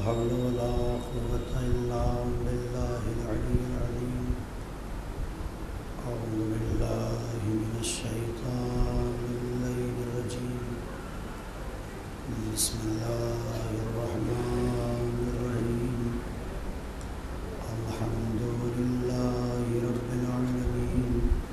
حول ولا قوة إلا بالله العلي العظيم. أعوذ بالله من الشيطان اللعين الرجيم. بسم الله الرحمن الرحيم. الحمد لله رب العالمين،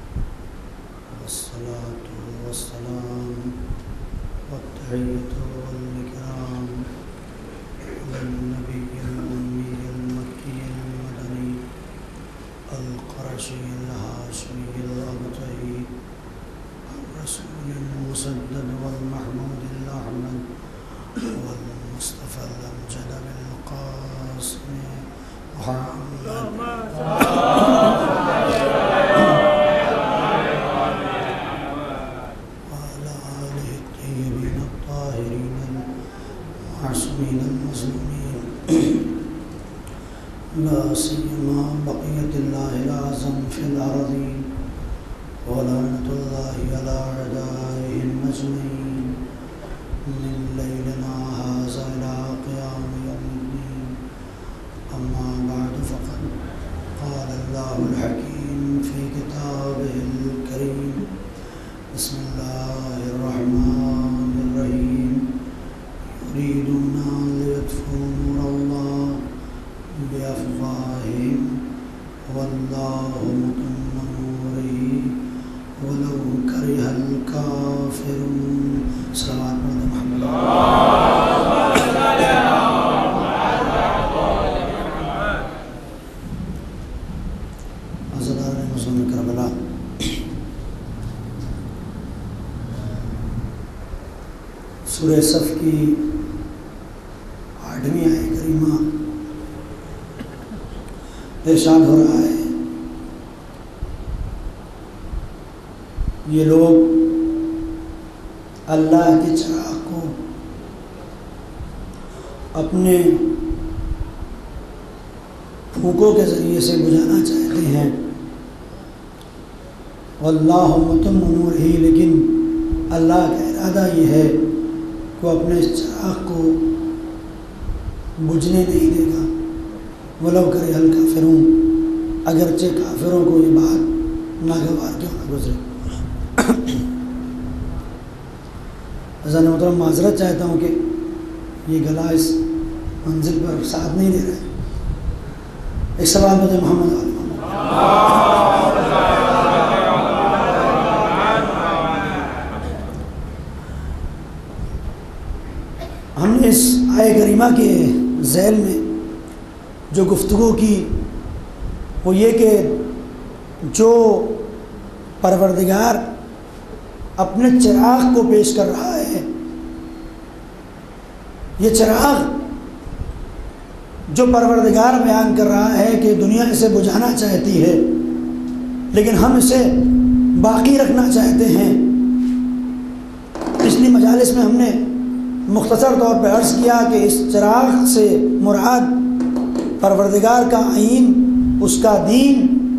والصلاة والسلام والتحية والإكرام النبي الأمي المكي المدني القرشي الهاشمي الأبطي الرسول المسدد والمحمود الأحمد والمصطفى الأمجد بالقاسم محمد وعلى آله الطيبين الطاهرين المعصومين المظلومين، لا سيما بقية الله الأعظم في الأرضين، ولعنة الله على أعدائهم أجمعين من ليلنا هذا إلى قيام يوم الدين. أما بعد، فقد قال الله الحكيم في كتابه الكريم: بسم الله الرحمن الرحيم. يريدون ليطفئوا نور الله بأفواههم والله متم نوره ولو كره الكافرون. صلوات محمد. عزیزان مسلم کربلا، سورہ صف کی 8ویں آیت کریمہ ارشاد ہو رہا ہے، یہ لوگ اللہ کے چراغ کو اپنے پھونکوں کے ذریعے سے بجھانا چاہتے ہیں، واللہ متم نورہ، لیکن اللہ کا ارادہ یہ ہے کہ وہ اپنے چراغ کو بجھنے نہیں دے گا، ولو کرہ الکافرون، اگرچہ کافروں کو یہ بات ناگوار کیوں نہ گزرے۔ حضرت محترم معذرت چاہتا ہوں کہ یہ گلا اس منزل پر ساتھ نہیں دے رہا ہے۔ ایک سوال مجھے محمد علی ہم نے اس آیہ کریمہ کے ذیل میں جو گفتگو کی وہ یہ کہ جو پروردگار اپنے چراغ کو پیش کر رہا ہے، یہ چراغ جو پروردگار بیان کر رہا ہے کہ دنیا اسے بجھانا چاہتی ہے لیکن ہم اسے باقی رکھنا چاہتے ہیں۔ پچھلی مجالس میں ہم نے مختصر طور پہ عرض کیا کہ اس چراغ سے مراد پروردگار کا آئین، اس کا دین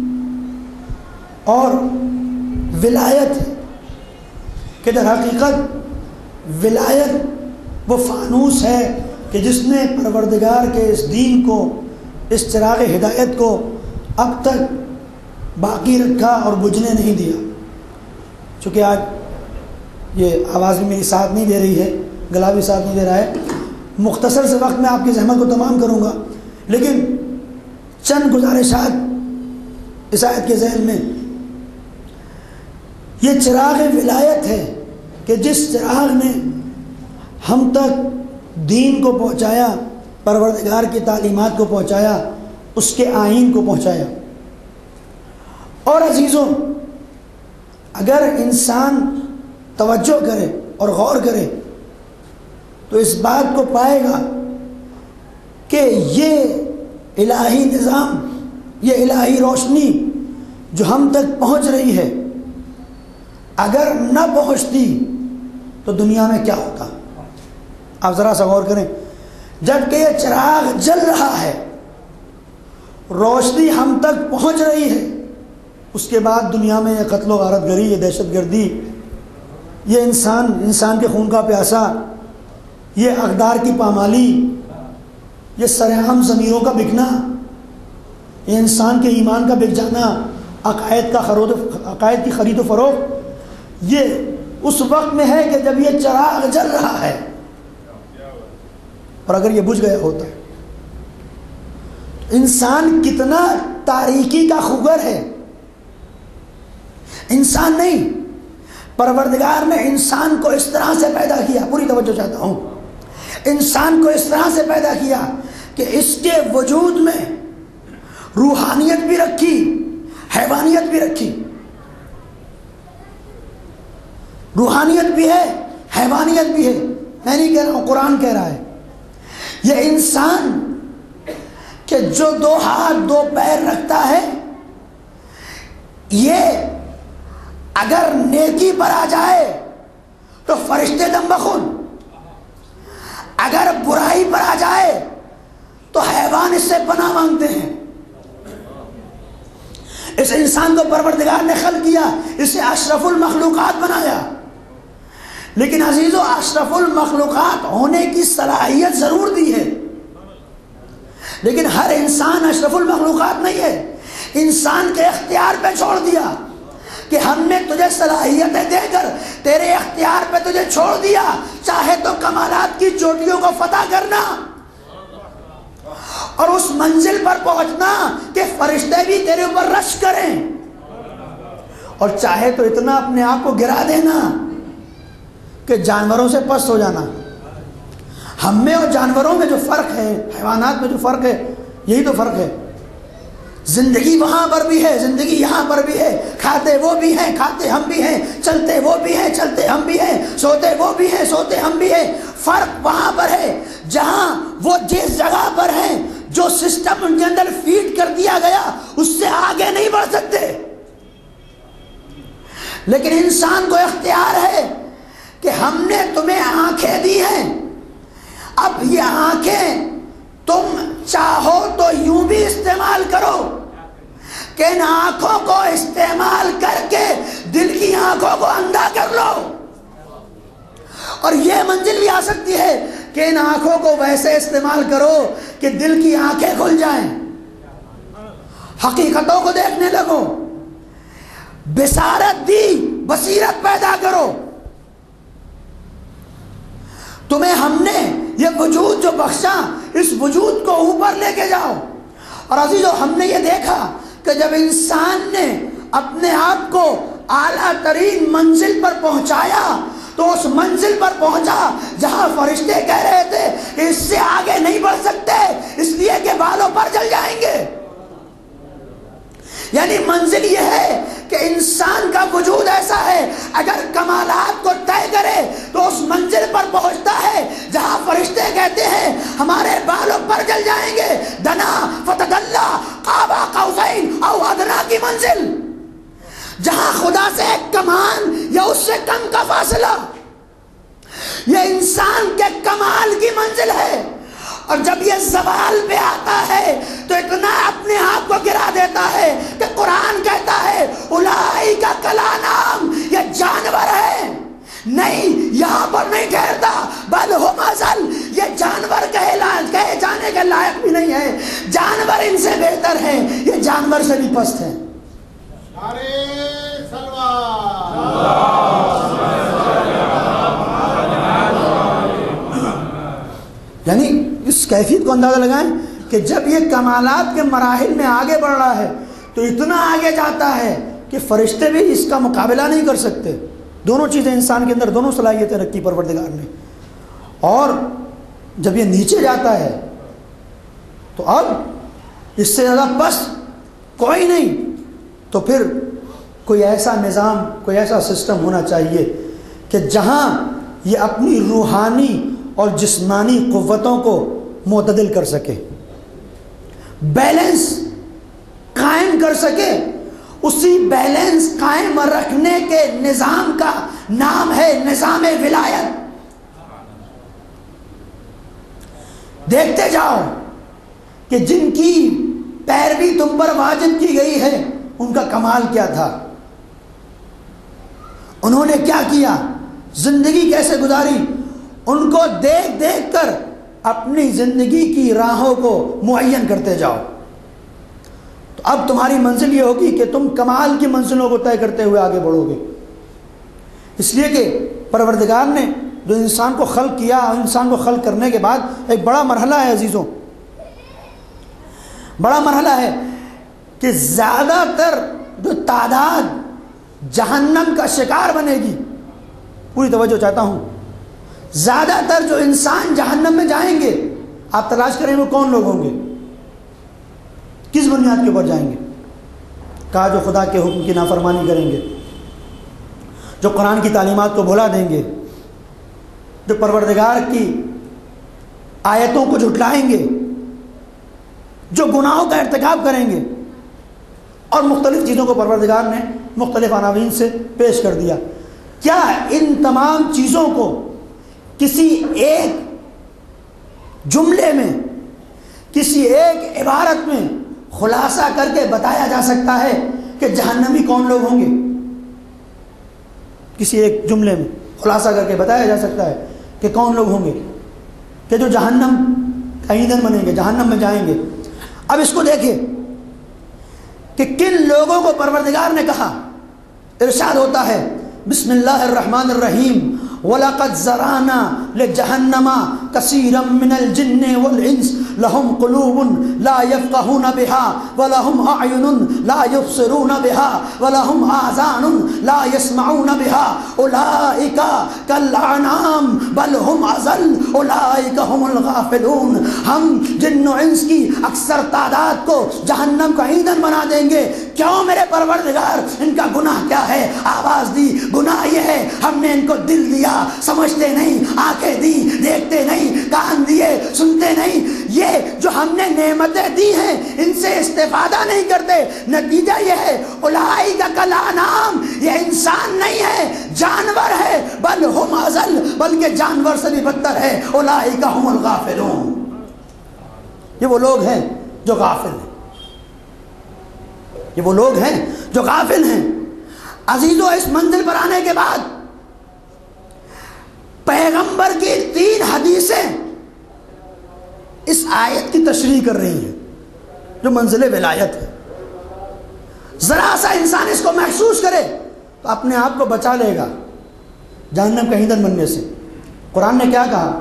اور ولایت ہے، کہ در حقیقت ولایت وہ فانوس ہے کہ جس نے پروردگار کے اس دین کو، اس چراغ ہدایت کو اب تک باقی رکھا اور بجھنے نہیں دیا۔ چونکہ آج یہ آواز بھی میری ساتھ نہیں دے رہی ہے، گلا بھی ساتھ نہیں دے رہا ہے، مختصر سے وقت میں آپ کی زحمت کو تمام کروں گا، لیکن چند گزارشات اس آیت کے ذیل میں۔ یہ چراغ ولایت ہے کہ جس چراغ نے ہم تک دین کو پہنچایا، پروردگار کی تعلیمات کو پہنچایا، اس کے آئین کو پہنچایا۔ اور عزیزوں، اگر انسان توجہ کرے اور غور کرے تو اس بات کو پائے گا کہ یہ الہی نظام، یہ الہی روشنی جو ہم تک پہنچ رہی ہے، اگر نہ پہنچتی تو دنیا میں کیا ہوتا؟ آپ ذرا سا غور کریں، جب کہ یہ چراغ جل رہا ہے، روشنی ہم تک پہنچ رہی ہے، اس کے بعد دنیا میں یہ قتل و غارت گری، یہ دہشت گردی، یہ انسان کے خون کا پیاسا، یہ اقدار کی پامالی، یہ سرعام ضمیروں کا بکنا، یہ انسان کے ایمان کا بک جانا، عقائد کی خرید و فروخت، یہ اس وقت میں ہے کہ جب یہ چراغ جل رہا ہے، اور اگر یہ بجھ گیا ہوتا ہے، انسان کتنا تاریکی کا خوگر ہے۔ انسان نہیں، پروردگار نے انسان کو اس طرح سے پیدا کیا، پوری توجہ چاہتا ہوں، انسان کو اس طرح سے پیدا کیا کہ اس کے وجود میں روحانیت بھی رکھی، حیوانیت بھی رکھی، روحانیت بھی ہے، حیوانیت بھی ہے۔ میں نہیں کہہ رہا ہوں، قرآن کہہ رہا ہے۔ یہ انسان کہ جو 2 ہاتھ 2 پیر رکھتا ہے، یہ اگر نیکی پر آ جائے تو فرشتے دم بخود، اگر برائی پر آ جائے تو حیوان اس سے پناہ مانگتے ہیں۔ اس انسان کو پروردگار نے خلق کیا، اسے اشرف المخلوقات بنایا، لیکن عزیزو اشرف المخلوقات ہونے کی صلاحیت ضرور دی ہے، لیکن ہر انسان اشرف المخلوقات نہیں ہے۔ انسان کے اختیار پہ چھوڑ دیا کہ ہم نے تجھے صلاحیتیں دے کر تیرے اختیار پہ تجھے چھوڑ دیا، چاہے تو کمالات کی چوٹیوں کو فتح کرنا اور اس منزل پر پہنچنا کہ فرشتے بھی تیرے اوپر رش کریں، اور چاہے تو اتنا اپنے آپ کو گرا دینا کہ جانوروں سے پست ہو جانا۔ ہم میں اور جانوروں میں جو فرق ہے، حیوانات میں جو فرق ہے، یہی تو فرق ہے۔ زندگی وہاں پر بھی ہے، زندگی یہاں پر بھی ہے، کھاتے وہ بھی ہیں، کھاتے ہم بھی ہیں، چلتے وہ بھی ہیں، چلتے ہم بھی ہیں، سوتے وہ بھی ہیں، سوتے ہم بھی ہیں۔ فرق وہاں پر ہے جہاں وہ جس جگہ پر ہیں، جو سسٹم ان کے اندر فیڈ کر دیا گیا، اس سے آگے نہیں بڑھ سکتے۔ لیکن انسان کو اختیار ہے کہ ہم نے تمہیں آنکھیں دی ہیں، اب یہ آنکھیں تم چاہو تو یوں بھی استعمال کرو کہ ان آنکھوں کو استعمال کر کے دل کی آنکھوں کو اندھا کر لو، اور یہ منزل بھی آ سکتی ہے کہ ان آنکھوں کو ویسے استعمال کرو کہ دل کی آنکھیں کھل جائیں، حقیقتوں کو دیکھنے لگو، بصارت دی، بصیرت پیدا کرو۔ تمہیں ہم نے یہ وجود جو بخشا، اس وجود کو اوپر لے کے جاؤ۔ اور عزیزو ہم نے یہ دیکھا کہ جب انسان نے اپنے آپ کو اعلیٰ ترین منزل پر پہنچایا تو اس منزل پر پہنچا جہاں فرشتے کہہ رہے تھے کہ اس سے آگے نہیں بڑھ سکتے، اس لیے کہ بالوں پر جل جائیں گے۔ یعنی منزل یہ ہے کہ انسان کا وجود ایسا ہے، اگر کمالات کو طے کرے تو اس منزل پر پہنچتا ہے جہاں فرشتے کہتے ہیں ہمارے بالوں پر جل جائیں گے۔ دنا فتدلا قاب قوسین او ادنا کی منزل، جہاں خدا سے ایک کمان یا اس سے کم کا فاصلہ، یہ انسان کے کمال کی منزل ہے۔ اور جب یہ زوال پہ آتا ہے تو اتنا اپنے آپ کو گرا دیتا ہے کہ قرآن کہتا ہے اولئک کالانعام، یہ جانور ہے۔ نہیں، یہاں پر نہیں ٹھہرتا، بل ہم اضل، یہ جانور کہے جانے کے لائق بھی نہیں ہے، جانور ان سے بہتر ہیں، یہ جانور سے بھی پست ہیں۔ یعنی اس کیفیت کو اندازہ لگائیں کہ جب یہ کمالات کے مراحل میں آگے بڑھ رہا ہے تو اتنا آگے جاتا ہے کہ فرشتے بھی اس کا مقابلہ نہیں کر سکتے۔ دونوں چیزیں انسان کے اندر، دونوں صلاحیتیں رکھی پروردگار نے۔ اور جب یہ نیچے جاتا ہے تو اب اس سے زیادہ پست کوئی نہیں، تو پھر کوئی ایسا نظام، کوئی ایسا سسٹم ہونا چاہیے کہ جہاں یہ اپنی روحانی اور جسمانی قوتوں کو معتدل کر سکے، بیلنس قائم کر سکے۔ اسی بیلنس قائم رکھنے کے نظام کا نام ہے نظام ولایت۔ دیکھتے جاؤ کہ جن کی پیروی تم پر واجب کی گئی ہے ان کا کمال کیا تھا، انہوں نے کیا کیا، زندگی کیسے گزاری۔ ان کو دیکھ دیکھ کر اپنی زندگی کی راہوں کو معین کرتے جاؤ، تو اب تمہاری منزل یہ ہوگی کہ تم کمال کی منزلوں کو طے کرتے ہوئے آگے بڑھو گے۔ اس لیے کہ پروردگار نے جو انسان کو خلق کیا، انسان کو خلق کرنے کے بعد ایک بڑا مرحلہ ہے عزیزوں، بڑا مرحلہ ہے کہ زیادہ تر جو تعداد جہنم کا شکار بنے گی، پوری توجہ چاہتا ہوں، زیادہ تر جو انسان جہنم میں جائیں گے، آپ تلاش کریں وہ کون لوگ ہوں گے، کس بنیاد کے اوپر جائیں گے؟ کہا جو خدا کے حکم کی نافرمانی کریں گے، جو قرآن کی تعلیمات کو بھلا دیں گے، جو پروردگار کی آیتوں کو جھٹلائیں گے، جو گناہوں کا ارتکاب کریں گے، اور مختلف چیزوں کو پروردگار نے مختلف عناوین سے پیش کر دیا۔ کیا ان تمام چیزوں کو کسی ایک جملے میں، کسی ایک عبارت میں خلاصہ کر کے بتایا جا سکتا ہے کہ جہنمی کون لوگ ہوں گے؟ کسی ایک جملے میں خلاصہ کر کے بتایا جا سکتا ہے کہ کون لوگ ہوں گے کہ جو جہنم کا ایندھن بنیں گے، جہنم میں جائیں گے؟ اب اس کو دیکھیں کہ کن لوگوں کو پروردگار نے کہا۔ ارشاد ہوتا ہے بسم اللہ الرحمن الرحیم وَلَقَدْ زَرَعْنَا لِجَهَنَّمَ كَثِيرًا مِنَ الْجِنِّ وَالْإِنسِ لَهُمْ قُلُوبٌ لَا يَفْقَهُونَ بِهَا وَلَهُمْ أَعْيُنٌ لَا يُبْصِرُونَ بِهَا وَلَهُمْ آذَانٌ لَا يَسْمَعُونَ بِهَا أُولَئِكَ كَالْأَنْعَامِ بَلْ هُمْ أَضَلُّ أُولَئِكَ هُمُ الْغَافِلُونَ۔ ہم جن و انس کی اکثر تعداد کو جہنم کا ایندھن بنا دیں گے۔ کیوں میرے پروردگار؟ ان کا گناہ کیا ہے؟ آواز دی، گناہ یہ ہے ہم نے ان کو دل دیا، سمجھتے نہیں، آنکھیں دی دیکھتے نہیں، کان دیے سنتے نہیں، یہ جو ہم نے نعمتیں دی ہیں ان سے استفادہ نہیں کرتے۔ نتیجہ یہ ہے اولئک کالانعام، یہ انسان نہیں ہے، جانور ہے، بل ہم اضل، بلکہ جانور سے بھی بدتر ہے، اولئک هم الغافلون۔ یہ وہ لوگ ہیں جو غافل ہیں، یہ وہ لوگ ہیں جو غافل ہیں۔ عزیزو، اس منزل پر آنے کے بعد پیغمبر کی 3 حدیثیں اس آیت کی تشریح کر رہی ہیں جو منزل ولایت ہے۔ ذرا سا انسان اس کو محسوس کرے تو اپنے آپ کو بچا لے گا جہنم کا ایندھن بننے سے۔ قرآن نے کیا کہا؟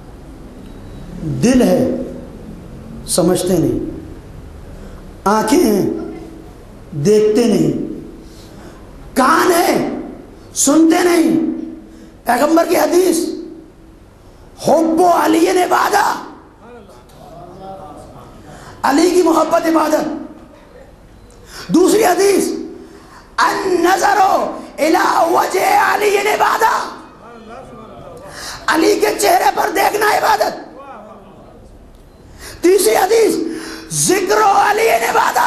دل ہے سمجھتے نہیں، آنکھیں ہیں دیکھتے نہیں، کان ہے سنتے نہیں۔ پیغمبر کی حدیث حب علی عبادہ، علی کی محبت عبادت۔ دوسری حدیث النظر الی وجہ علی عبادہ، علی کے چہرے پر دیکھنا عبادت۔ تیسری حدیث ذکر علی عبادہ،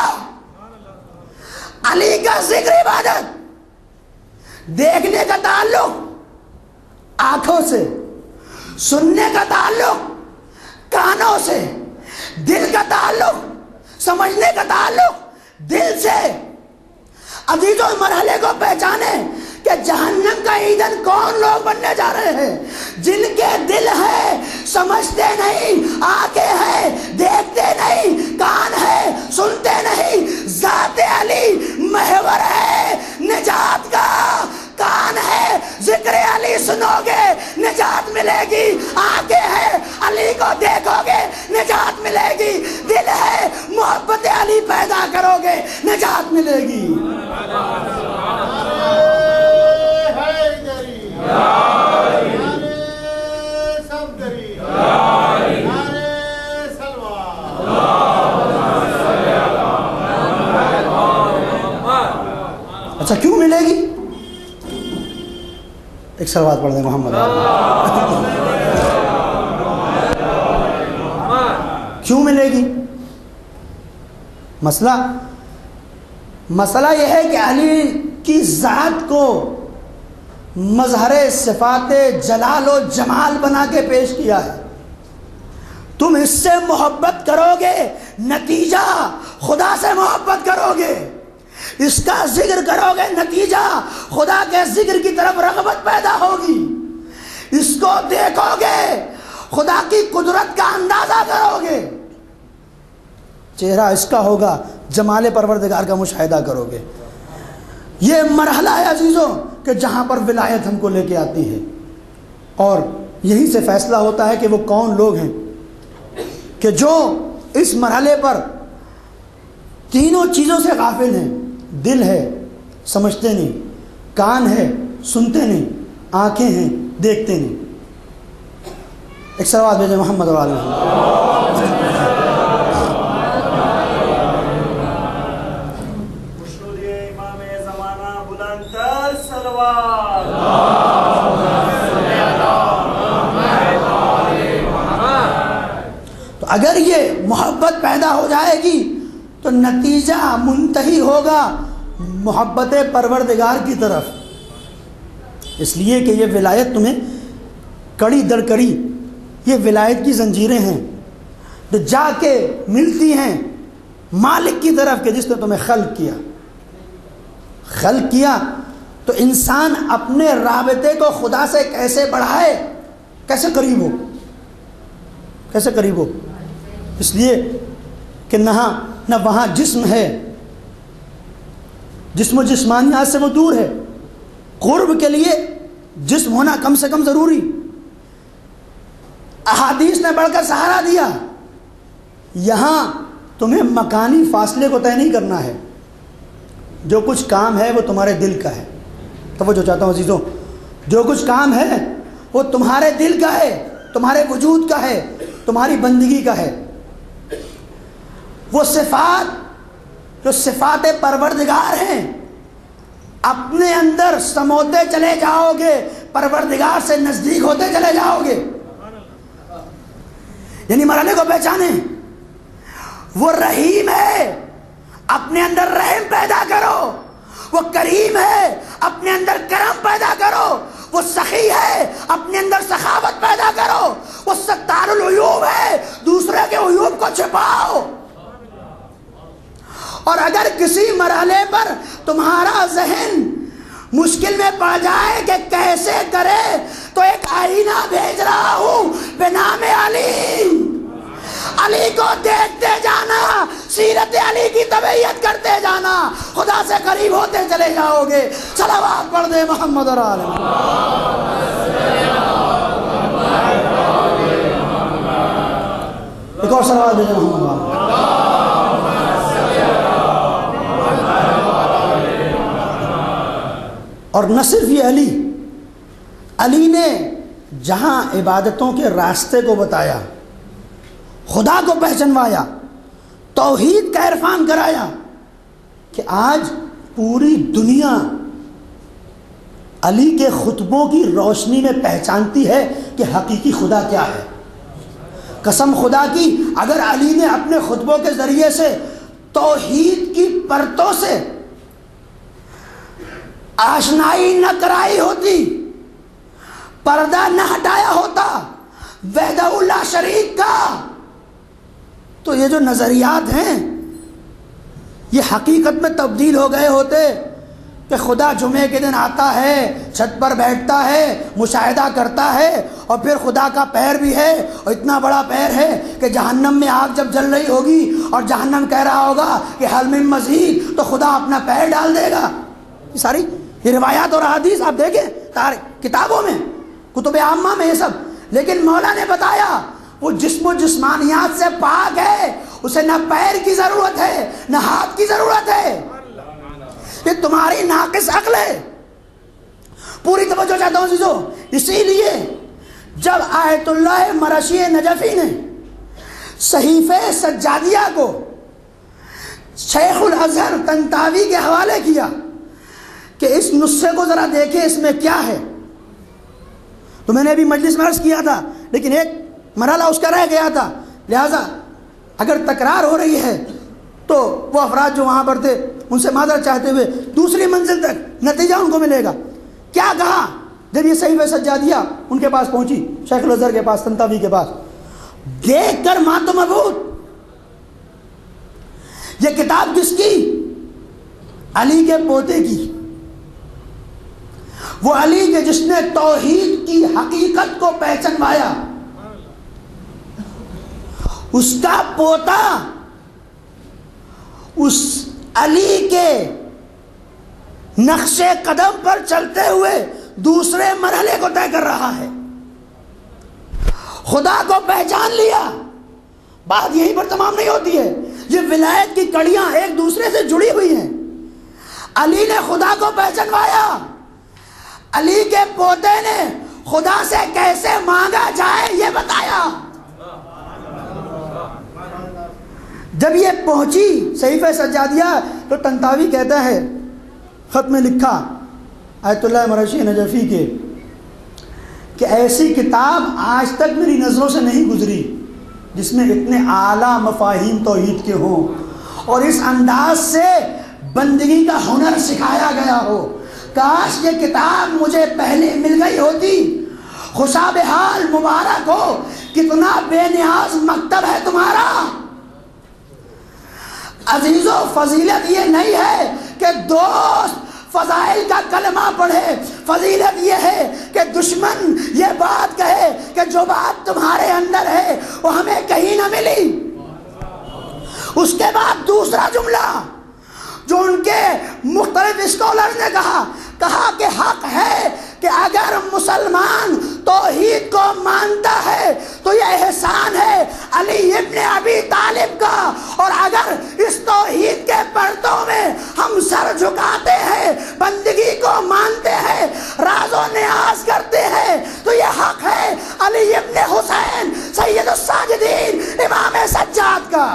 علی کا ذکر عبادت۔ دیکھنے کا تعلق آنکھوں سے، سننے کا تعلق کانوں سے، دل کا تعلق، سمجھنے کا تعلق دل سے۔ عزیزوں، مرحلے کو پہچانے کہ جہنم کا ایندھن کون لوگ بننے جا رہے ہیں؟ جن کے دل ہے سمجھتے نہیں، آنکھیں ہیں دیکھتے نہیں، کان ہے سنتے نہیں۔ ذات علی محور ہے نجات کا، کان ہے ذکر علی سنو گے نجات ملے گی، آنکھیں ہیں علی کو دیکھو گے نجات ملے گی، دل ہے محبت علی پیدا کرو گے نجات ملے گی۔ اچھا کیوں ملے گی؟ ایک صلوات پڑھ دیں محمد۔ کیوں ملے گی؟ مسئلہ یہ ہے کہ علی کی ذات کو مظہر صفات جلال و جمال بنا کے پیش کیا ہے۔ تم اس سے محبت کرو گے، نتیجہ خدا سے محبت کرو گے۔ اس کا ذکر کرو گے، نتیجہ خدا کے ذکر کی طرف رغبت پیدا ہوگی۔ اس کو دیکھو گے، خدا کی قدرت کا اندازہ کرو گے، چہرہ اس کا ہوگا، جمال پروردگار کا مشاہدہ کرو گے۔ یہ مرحلہ ہے عزیزوں کہ جہاں پر ولایت ہم کو لے کے آتی ہے، اور یہی سے فیصلہ ہوتا ہے کہ وہ کون لوگ ہیں کہ جو اس مرحلے پر تینوں چیزوں سے غافل ہیں۔ دل ہے سمجھتے نہیں، کان ہے سنتے نہیں، آنکھیں ہیں دیکھتے نہیں۔ ایک صلوات بھیجیں محمد علیہ وسلم۔ تو اگر یہ محبت پیدا ہو جائے گی تو نتیجہ منتہی ہوگا محبت پروردگار کی طرف۔ اس لیے کہ یہ ولایت تمہیں کڑی در کڑی، یہ ولایت کی زنجیریں ہیں جو جا کے ملتی ہیں مالک کی طرف کہ جس نے تمہیں خلق کیا تو انسان اپنے رابطے کو خدا سے کیسے بڑھائے، کیسے قریب ہو؟ اس لیے کہ نہ وہاں جسم ہے، جسم و جسمانیات سے وہ دور ہے۔ قرب کے لیے جسم ہونا کم سے کم ضروری۔ احادیث نے بڑھ کر سہارا دیا، یہاں تمہیں مکانی فاصلے کو طے نہیں کرنا ہے، جو کچھ کام ہے وہ تمہارے دل کا ہے۔ توجہ چاہتا ہوں عزیزوں، جو کچھ کام ہے وہ تمہارے دل کا ہے، تمہارے وجود کا ہے، تمہاری بندگی کا ہے۔ وہ صفات جو صفات پروردگار ہیں اپنے اندر سموتے چلے جاؤ گے، پروردگار سے نزدیک ہوتے چلے جاؤ گے۔ یعنی مرحلے کو پہچانے، وہ رحیم ہے، اپنے اندر رحم پیدا کرو۔ وہ کریم ہے، اپنے اندر کرم پیدا کرو۔ وہ سخی ہے، اپنے اندر سخاوت پیدا کرو۔ وہ ستار العیوب ہے، دوسرے کے عیوب کو چھپاؤ۔ اور اگر کسی مرحلے پر تمہارا ذہن مشکل میں پڑ جائے کہ کیسے کرے، تو ایک آئینہ بھیج رہا ہوں بنام علی۔ علی کو دیکھتے جانا، سیرت علی کی تبعیت کرتے جانا، خدا سے قریب ہوتے چلے جاؤ گے۔ صلوات پڑھ دے محمد اور آل ایک اور صلوات دے محمد۔ اور نہ صرف یہ علی نے جہاں عبادتوں کے راستے کو بتایا، خدا کو پہچنوایا، توحید کا عرفان کرایا، کہ آج پوری دنیا علی کے خطبوں کی روشنی میں پہچانتی ہے کہ حقیقی خدا کیا ہے۔ قسم خدا کی، اگر علی نے اپنے خطبوں کے ذریعے سے توحید کی پرتوں سے آشنائی نہ کرائی ہوتی، پردہ نہ ہٹایا ہوتا وحدہ لا شریک کا، تو یہ جو نظریات ہیں یہ حقیقت میں تبدیل ہو گئے ہوتے کہ خدا جمعے کے دن آتا ہے، چھت پر بیٹھتا ہے، مشاہدہ کرتا ہے، اور پھر خدا کا پیر بھی ہے، اور اتنا بڑا پیر ہے کہ جہنم میں آگ جب جل رہی ہوگی اور جہنم کہہ رہا ہوگا کہ حل من مزید، تو خدا اپنا پیر ڈال دے گا۔ یہ ساری یہ روایات اور احادیث آپ دیکھیں کتابوں میں، کتب عامہ میں، یہ سب۔ لیکن مولا نے بتایا وہ جسم و جسمانیات سے پاک ہے، اسے نہ پیر کی ضرورت ہے نہ ہاتھ کی ضرورت ہے۔ یہ تمہاری ناقص عقل ہے۔ پوری توجہ چاہتا ہوں عزیزو۔ اسی لیے جب آیت اللہ مرشی نجفی نے صحیفہ سجادیہ کو شیخ الازہر طنطاوی کے حوالے کیا کہ اس نسخے کو ذرا دیکھیں اس میں کیا ہے، تو میں نے ابھی مجلس میں عرض کیا تھا، لیکن ایک مرحلہ اس کا رہ گیا تھا، لہٰذا اگر تکرار ہو رہی ہے تو وہ افراد جو وہاں پر تھے ان سے معذرت چاہتے ہوئے دوسری منزل تک نتیجہ ان کو ملے گا۔ کیا کہا جب یہ صحیفہ سجادیہ ان کے پاس پہنچی، شیخ الازہر کے پاس، طنطاوی کے پاس، دیکھ کر مات و مبہوت۔ یہ کتاب کس کی؟ علی کے پوتے کی، وہ علی کے جس نے توحید کی حقیقت کو پہچنوایا، اس کا پوتا اس علی کے نقش قدم پر چلتے ہوئے دوسرے مرحلے کو طے کر رہا ہے. خدا کو پہچان لیا. بات یہیں پر تمام نہیں ہوتی ہے. یہ ولایت کی کڑیاں ایک دوسرے سے جڑی ہوئی ہیں. علی نے خدا کو پہچانوایا. علی کے پوتے نے خدا سے کیسے مانگا جائے یہ بتایا. جب یہ پہنچی صحیفہ سجادیہ تو طنطاوی کہتا ہے، خط میں لکھا آیت اللہ مرشی نجفی کے، کہ ایسی کتاب آج تک میری نظروں سے نہیں گزری جس میں اتنے اعلیٰ مفاہیم توحید کے ہوں اور اس انداز سے بندگی کا ہنر سکھایا گیا ہو. کاش یہ کتاب مجھے پہلے مل گئی ہوتی. خوشا بحال مبارک ہو، کتنا بے نیاز مکتب ہے تمہارا. عزیزو، فضیلت یہ نہیں ہے کہ دوست فضائل کا کلمہ پڑھے. فضیلت یہ ہے کہ دشمن یہ بات کہے کہ جو بات تمہارے اندر ہے وہ ہمیں کہیں نہ ملی. اس کے بعد دوسرا جملہ جو ان کے مختلف اسکالرز نے کہا کہ حق ہے کہ اگر مسلمان توحید کو مانتا ہے تو یہ احسان ہے علی ابن ابی طالب کا، اور اگر اس توحید کے پرتوں میں ہم سر جھکاتے ہیں، بندگی کو مانتے ہیں، راز و نیاز کرتے ہیں تو یہ حق ہے علی ابن حسین سید الساجدین امام سجاد کا.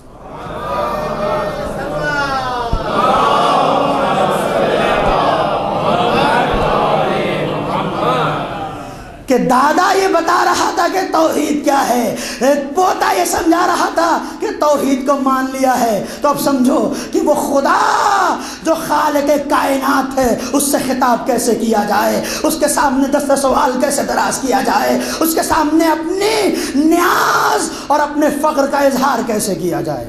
کہ دادا یہ بتا رہا تھا کہ توحید کیا ہے، پوتا یہ سمجھا رہا تھا کہ توحید کو مان لیا ہے. تو اب سمجھو کہ وہ خدا جو خالق کائنات ہے اس سے خطاب کیسے کیا جائے، اس کے سامنے دست سوال کیسے دراز کیا جائے، اس کے سامنے اپنی نیاز اور اپنے فقر کا اظہار کیسے کیا جائے.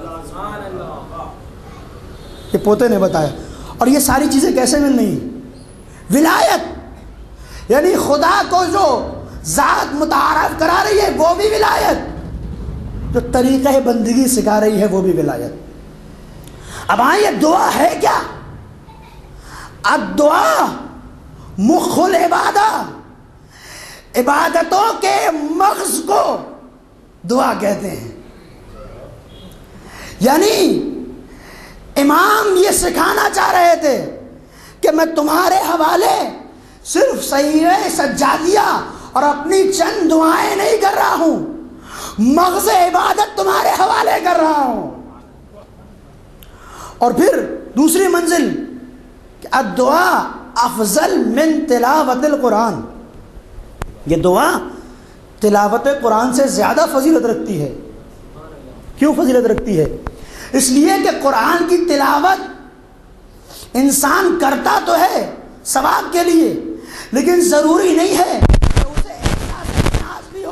یہ پوتے نے بتایا. اور یہ ساری چیزیں کیسے مل رہی ہیں؟ ولایت یعنی خدا کو جو ذات متعارف کرا رہی ہے وہ بھی ولایت، جو طریقہ بندگی سکھا رہی ہے وہ بھی ولایت. اب یہ دعا ہے کیا؟ الدعا مخ العبادہ، عبادتوں کے مغز کو دعا کہتے ہیں. یعنی امام یہ سکھانا چاہ رہے تھے کہ میں تمہارے حوالے صرف صحیفہ سجادیہ اور اپنی چند دعائیں نہیں کر رہا ہوں، مغز عبادت تمہارے حوالے کر رہا ہوں. اور پھر دوسری منزل کہ الدعا افضل من تلاوت القرآن، یہ دعا تلاوت قرآن سے زیادہ فضیلت رکھتی ہے. کیوں فضیلت رکھتی ہے؟ اس لیے کہ قرآن کی تلاوت انسان کرتا تو ہے ثواب کے لیے، لیکن ضروری نہیں ہے کہ اسے احساس نیاز بھی ہو،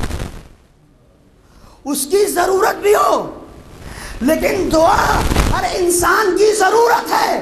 اس کی ضرورت بھی ہو. لیکن دعا ہر انسان کی ضرورت ہے.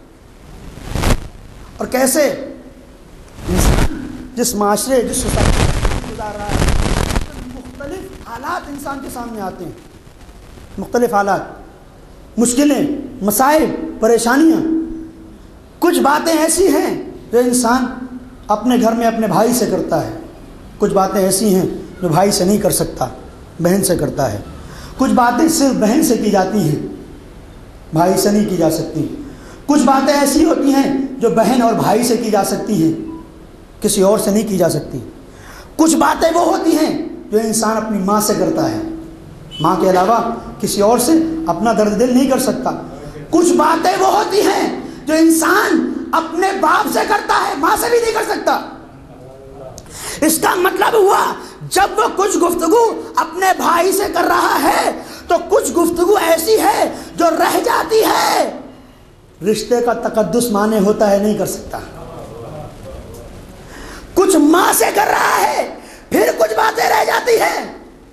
اور کیسے؟ انسان جس معاشرے جس سوسائٹی میں گزار رہا ہے، مختلف حالات انسان کے سامنے آتے ہیں، مختلف حالات، مشکلیں، مسائل، پریشانیاں. کچھ باتیں ایسی ہیں جو انسان اپنے گھر میں اپنے بھائی سے کرتا ہے، کچھ باتیں ایسی ہیں جو بھائی سے نہیں کر سکتا، بہن سے کرتا ہے. کچھ باتیں صرف بہن سے کی جاتی ہیں، بھائی سے نہیں کی جا سکتی. کچھ باتیں ایسی ہوتی ہیں جو بہن اور بھائی سے کی جا سکتی ہیں، کسی اور سے نہیں کی جا سکتی. کچھ باتیں وہ ہوتی ہیں جو انسان اپنی ماں سے کرتا ہے، ماں کے علاوہ کسی اور سے اپنا درد دل نہیں کر سکتا. کچھ باتیں وہ ہوتی ہیں جو انسان اپنے باپ سے کرتا ہے، ماں سے بھی نہیں کر سکتا. اس کا مطلب ہوا جب وہ کچھ گفتگو اپنے بھائی سے کر رہا ہے تو کچھ گفتگو ایسی ہے جو رہ جاتی ہے، رشتے کا تقدس مانے ہوتا ہے، نہیں کر سکتا. کچھ ماں سے کر رہا ہے، پھر کچھ باتیں رہ جاتی ہیں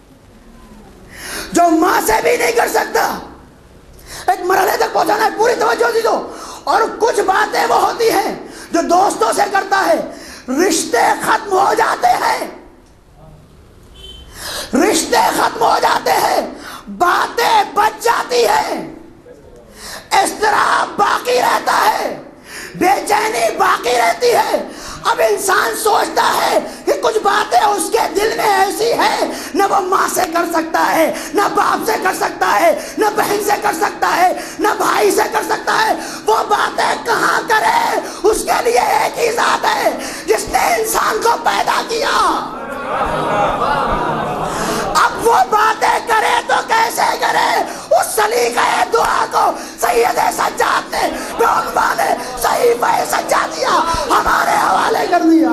جو ماں سے بھی نہیں کر سکتا. ایک مرحلے تک پہنچانا ہے، پوری توجہ دی دو. اور کچھ باتیں وہ ہوتی ہیں جو دوستوں سے کرتا ہے، رشتے ختم ہو جاتے ہیں، رشتے ختم ہو جاتے ہیں، باتیں بچ جاتی ہیں، اضطراب باقی رہتا ہے، بے چینی باقی رہتی ہے۔ اب انسان سوچتا ہے کہ کچھ باتیں اس کے دل میں ایسی ہیں، نہ وہ ماں سے کر سکتا ہے، نہ باپ سے کر سکتا ہے، نہ بہن سے کر سکتا ہے، نہ بھائی سے کر سکتا ہے۔ وہ باتیں کہاں کرے؟ اس کے لیے ایک ہی ذات ہے جس نے انسان کو پیدا کیا۔ اب وہ باتیں کرے تو کیسے کرے؟ اس سلیقہ دعا کو سید سجاد نے بعنوان صحیفہ سجادیہ ہمارے حوالے کر دیا۔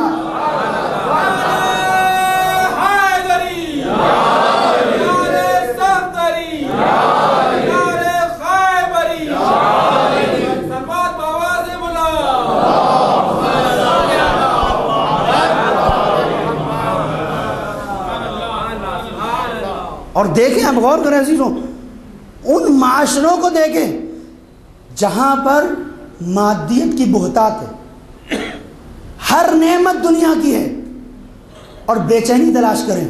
اور دیکھیں، ہم غور کریں عزیزوں، ان معاشروں کو دیکھیں جہاں پر مادیت کی بہتات ہے، ہر نعمت دنیا کی ہے، اور بے چینی تلاش کریں،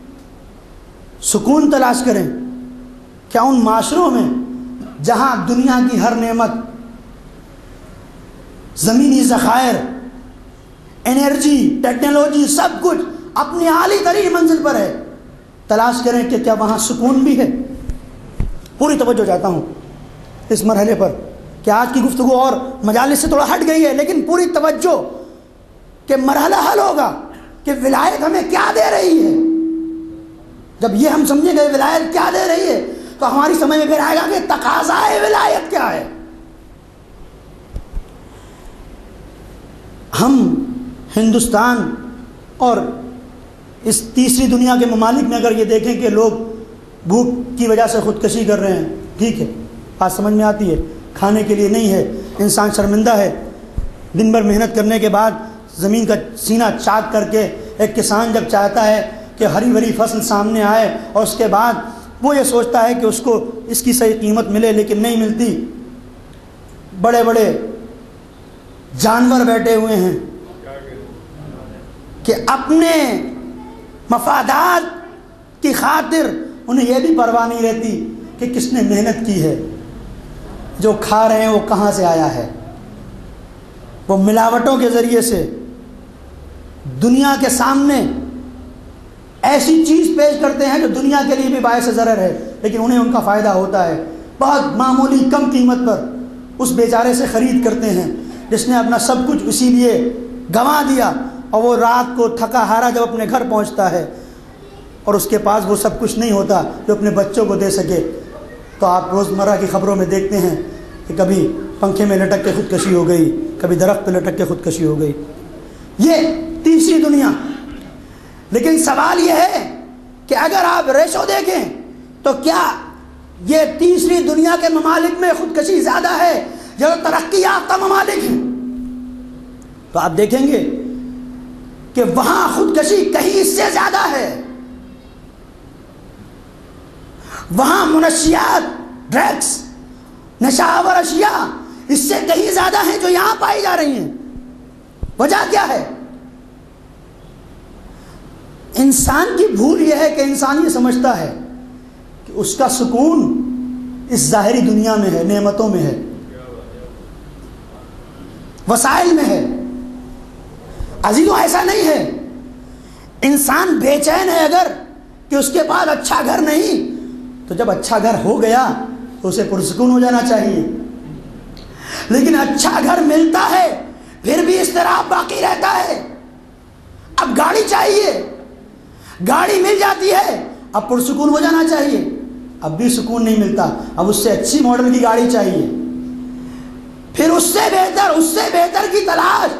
سکون تلاش کریں۔ کیا ان معاشروں میں جہاں دنیا کی ہر نعمت، زمینی ذخائر، انرجی، ٹیکنالوجی، سب کچھ اپنی اعلیٰ ترین منزل پر ہے، تلاش کریں کہ کیا وہاں سکون بھی ہے؟ پوری توجہ چاہتا ہوں اس مرحلے پر کہ آج کی گفتگو اور مجالس سے تھوڑا ہٹ گئی ہے، لیکن پوری توجہ کہ مرحلہ حل ہوگا کہ ولایت ہمیں کیا دے رہی ہے۔ جب یہ ہم سمجھیں گے ولایت کیا دے رہی ہے تو ہماری سمجھ میں پھر آئے گا کہ تقاضائے ولایت کیا ہے۔ ہم ہندوستان اور اس تیسری دنیا کے ممالک میں اگر یہ دیکھیں کہ لوگ بھوک کی وجہ سے خودکشی کر رہے ہیں، ٹھیک ہے، بات سمجھ میں آتی ہے، کھانے کے لیے نہیں ہے، انسان شرمندہ ہے، دن بھر محنت کرنے کے بعد زمین کا سینہ چاک کر کے ایک کسان جب چاہتا ہے کہ ہری بھری فصل سامنے آئے اور اس کے بعد وہ یہ سوچتا ہے کہ اس کو اس کی صحیح قیمت ملے، لیکن نہیں ملتی، بڑے بڑے جانور بیٹھے ہوئے ہیں کہ اپنے مفادات کی خاطر انہیں یہ بھی پرواہ نہیں رہتی کہ کس نے محنت کی ہے، جو کھا رہے ہیں وہ کہاں سے آیا ہے۔ وہ ملاوٹوں کے ذریعے سے دنیا کے سامنے ایسی چیز پیش کرتے ہیں جو دنیا کے لیے بھی باعث ضرر ہے، لیکن انہیں ان کا فائدہ ہوتا ہے، بہت معمولی کم قیمت پر اس بیچارے سے خرید کرتے ہیں جس نے اپنا سب کچھ اسی لیے گنوا دیا، اور وہ رات کو تھکا ہارا جب اپنے گھر پہنچتا ہے اور اس کے پاس وہ سب کچھ نہیں ہوتا جو اپنے بچوں کو دے سکے، تو آپ روزمرہ کی خبروں میں دیکھتے ہیں کہ کبھی پنکھے میں لٹک کے خودکشی ہو گئی، کبھی درخت پہ لٹک کے خودکشی ہو گئی۔ یہ تیسری دنیا۔ لیکن سوال یہ ہے کہ اگر آپ ریشو دیکھیں تو کیا یہ تیسری دنیا کے ممالک میں خودکشی زیادہ ہے جو ترقی یافتہ ممالک ہیں؟ تو آپ دیکھیں گے کہ وہاں خودکشی کہیں اس سے زیادہ ہے۔ وہاں منشیات، ڈرگس، نشاور اشیاء اس سے کہیں زیادہ ہیں جو یہاں پائی جا رہی ہیں۔ وجہ کیا ہے؟ انسان کی بھول یہ ہے کہ انسان یہ سمجھتا ہے کہ اس کا سکون اس ظاہری دنیا میں ہے، نعمتوں میں ہے، وسائل میں ہے۔ عزیزوں ایسا نہیں ہے۔ انسان بے چین ہے اگر کہ اس کے پاس اچھا گھر نہیں، تو جب اچھا گھر ہو گیا تو اسے پرسکون ہو جانا چاہیے، لیکن اچھا گھر ملتا ہے پھر بھی اضطراب باقی رہتا ہے۔ اب گاڑی چاہیے، گاڑی مل جاتی ہے، اب پرسکون ہو جانا چاہیے، اب بھی سکون نہیں ملتا، اب اس سے اچھی ماڈل کی گاڑی چاہیے، پھر اس سے بہتر کی تلاش۔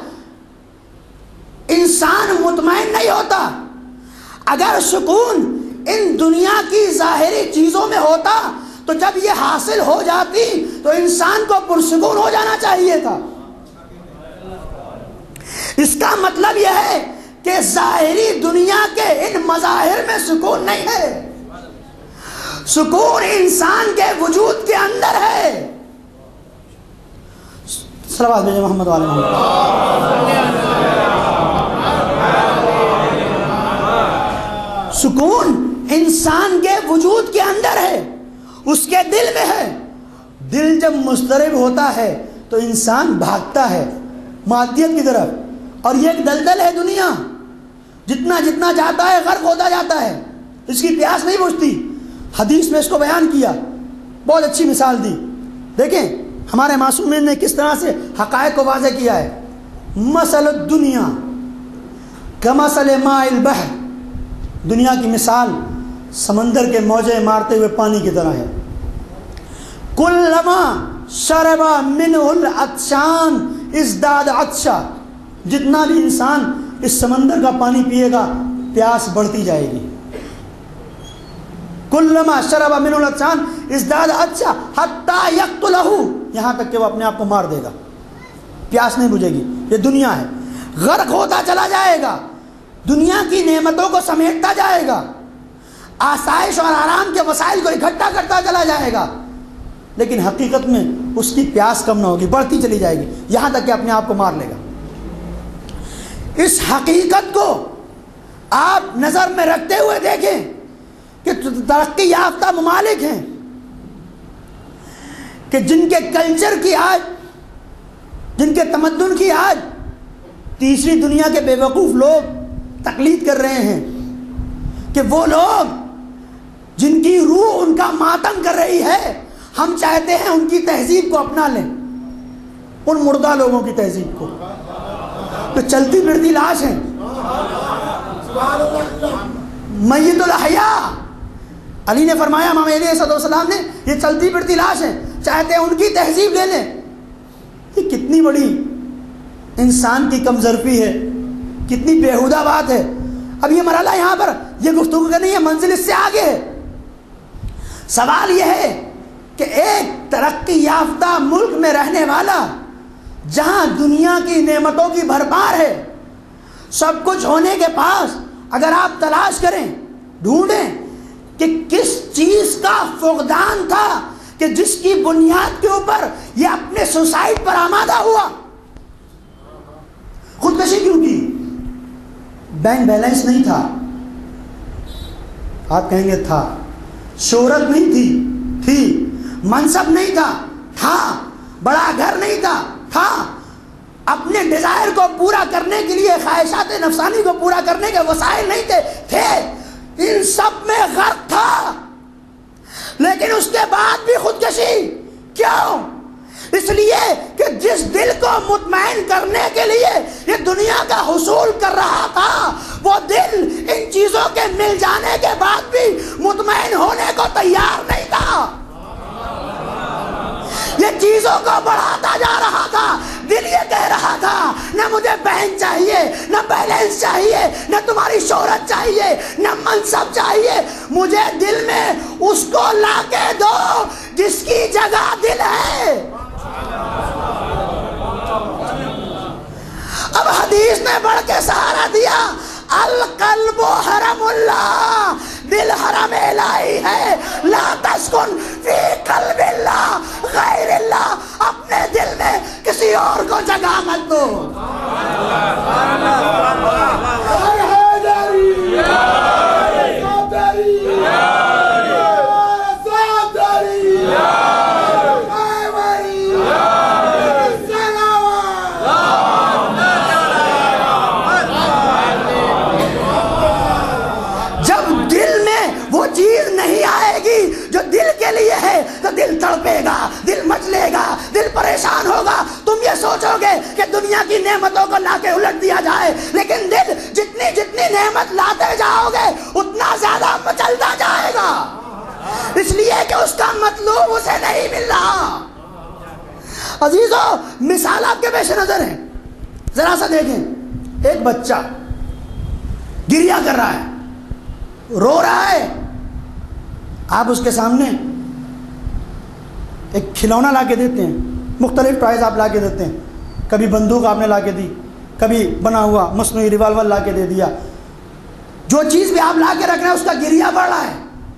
انسان مطمئن نہیں ہوتا۔ اگر سکون ان دنیا کی ظاہری چیزوں میں ہوتا تو جب یہ حاصل ہو جاتی تو انسان کو پرسکون ہو جانا چاہیے تھا۔ اس کا مطلب یہ ہے کہ ظاہری دنیا کے ان مظاہر میں سکون نہیں ہے، سکون انسان کے وجود کے اندر ہے۔ صلوات بھیجیں محمد والے محمد۔ سکون انسان کے وجود کے اندر ہے، اس کے دل میں ہے۔ دل جب مضطرب ہوتا ہے تو انسان بھاگتا ہے مادیت کی طرف، اور یہ ایک دلدل ہے دنیا، جتنا جتنا جاتا ہے غرق ہوتا جاتا ہے، اس کی پیاس نہیں بجھتی۔ حدیث میں اس کو بیان کیا، بہت اچھی مثال دی۔ دیکھیں ہمارے معصومین نے کس طرح سے حقائق کو واضح کیا ہے۔ مثل الدنیا کمثل ماء البحر، دنیا کی مثال سمندر کے موجیں مارتے ہوئے پانی کی طرح ہے۔ کلما شرب منہ العطشان ازداد عطشا، جتنا بھی انسان اس سمندر کا پانی پیے گا پیاس بڑھتی جائے گی۔ کلما شرب منہ العطشان ازداد عطشا حتی یقتلہ، یہاں تک کہ وہ اپنے آپ کو مار دے گا، پیاس نہیں بجھے گی۔ یہ دنیا ہے، غرق ہوتا چلا جائے گا، دنیا کی نعمتوں کو سمیٹتا جائے گا، آسائش اور آرام کے وسائل کو اکٹھا کرتا چلا جائے گا، لیکن حقیقت میں اس کی پیاس کم نہ ہوگی، بڑھتی چلی جائے گی، یہاں تک کہ اپنے آپ کو مار لے گا۔ اس حقیقت کو آپ نظر میں رکھتے ہوئے دیکھیں کہ ترقی یافتہ ممالک ہیں کہ جن کے کلچر کی آج، جن کے تمدن کی آج تیسری دنیا کے بے وقوف لوگ تقلید کر رہے ہیں، کہ وہ لوگ جن کی روح ان کا ماتم کر رہی ہے، ہم چاہتے ہیں ان کی تہذیب کو اپنا لیں، ان مردہ لوگوں کی تہذیب کو تو چلتی پھرتی لاش ہیں، میت الاحیاء۔ علی نے فرمایا، امام علیہ السلام نے، یہ چلتی پھرتی لاش ہیں، چاہتے ہیں ان کی تہذیب لے لیں۔ یہ کتنی بڑی انسان کی کم ظرفی ہے، کتنی بیہودہ بات ہے۔ اب یہ مرحلہ یہاں پر یہ گفتگو کرنی ہے، منزل اس سے آگے ہے۔ سوال یہ ہے کہ ایک ترقی یافتہ ملک میں رہنے والا، جہاں دنیا کی نعمتوں کی بھرمار ہے، سب کچھ ہونے کے پاس اگر آپ تلاش کریں، ڈھونڈیں کہ کس چیز کا فقدان تھا کہ جس کی بنیاد کے اوپر یہ اپنے سوسائٹ پر آمادہ ہوا، خودکشی کیوں کی؟ بینک بیلنس نہیں تھا، آپ کہیں گے تھا، شہرت نہیں تھی، منصب نہیں تھا، بڑا گھر نہیں تھا، اپنے ڈیزائر کو پورا کرنے کے لیے، خواہشات نفسانی کو پورا کرنے کے وسائل نہیں تھے، ان سب میں غرق تھا، لیکن اس کے بعد بھی خودکشی کیوں؟ اس لیے کہ جس دل کو مطمئن کرنے کے لیے یہ دنیا کا حصول کر رہا تھا، وہ دل ان چیزوں کے مل جانے کے بعد بھی مطمئن ہونے کو تیار نہیں تھا، یہ چیزوں کو بڑھاتا جا رہا تھا۔ دل یہ کہہ رہا تھا، نہ مجھے بہن چاہیے، نہ بیلنس چاہیے، نہ تمہاری شہرت چاہیے، نہ منصب چاہیے، مجھے دل میں اس کو لا کے دو جس کی جگہ دل ہے۔ اب حدیث نے بڑھ کے سہارا دیا، القلب حرم اللہ، دل حرم الہی ہے، لا تسکن فی قلب اللہ غیر اللہ، اپنے دل میں کسی اور کو جگہ مت دو۔ جو دل کے لیے ہے تو دل تڑپے گا، دل مچلے گا، دل پریشان ہوگا۔ تم یہ سوچو گے کہ دنیا کی نعمتوں کو لا کے الٹ دیا جائے، لیکن دل جتنی جتنی نعمت لاتے جاؤ گے اتنا زیادہ مچلتا جائے گا، اس لیے کہ اس کا مطلوب اسے نہیں مل رہا۔ عزیزو، مثال آپ کے پیش نظر ہے، ذرا سا دیکھیں، ایک بچہ گریہ کر رہا ہے، رو رہا ہے، آپ اس کے سامنے ایک کھلونا لا کے دیتے ہیں، مختلف ٹوائز آپ لا کے دیتے ہیں، کبھی بندوق آپ نے لا کے دی، کبھی بنا ہوا مصنوعی ریوالور لا کے دے دیا، جو چیز بھی آپ لا کے رکھ رہے ہیں اس کا گریہ بڑھ رہا ہے،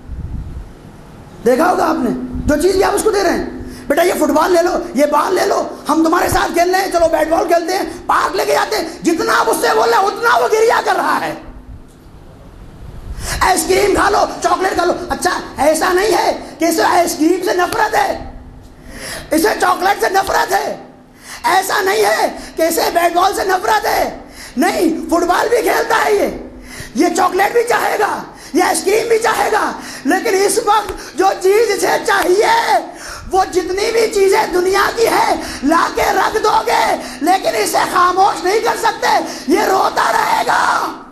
دیکھا ہوگا آپ نے، جو چیز بھی آپ اس کو دے رہے ہیں، بیٹا یہ فٹ بال لے لو، یہ بال لے لو، ہم تمہارے ساتھ کھیل رہے ہیں، چلو بیٹ بال کھیلتے ہیں، پارک لے کے جاتے ہیں، جتنا آپ اس سے بول رہے ہیں اتنا وہ گریہ کر رہا ہے، آئس کریم کھا لو، چاکلیٹ کھا لو. اچھا ایسا نہیں ہے کہ اسے آئس کریم سے نفرت ہے، اسے چاکلیٹ سے نفرت ہے. ایسا نہیں ہے کہ اسے بیٹ بال سے نفرت ہے. نہیں، فٹ بال بھی کھیلتا ہے، یہ چاکلیٹ بھی چاہے گا، یہ آئس کریم بھی چاہے گا. لیکن اس وقت جو چیز اسے چاہیے، وہ جتنی بھی چیزیں دنیا کی ہے لا کے رکھ دو گے لیکن اسے خاموش نہیں کر سکتے، یہ روتا رہے گا.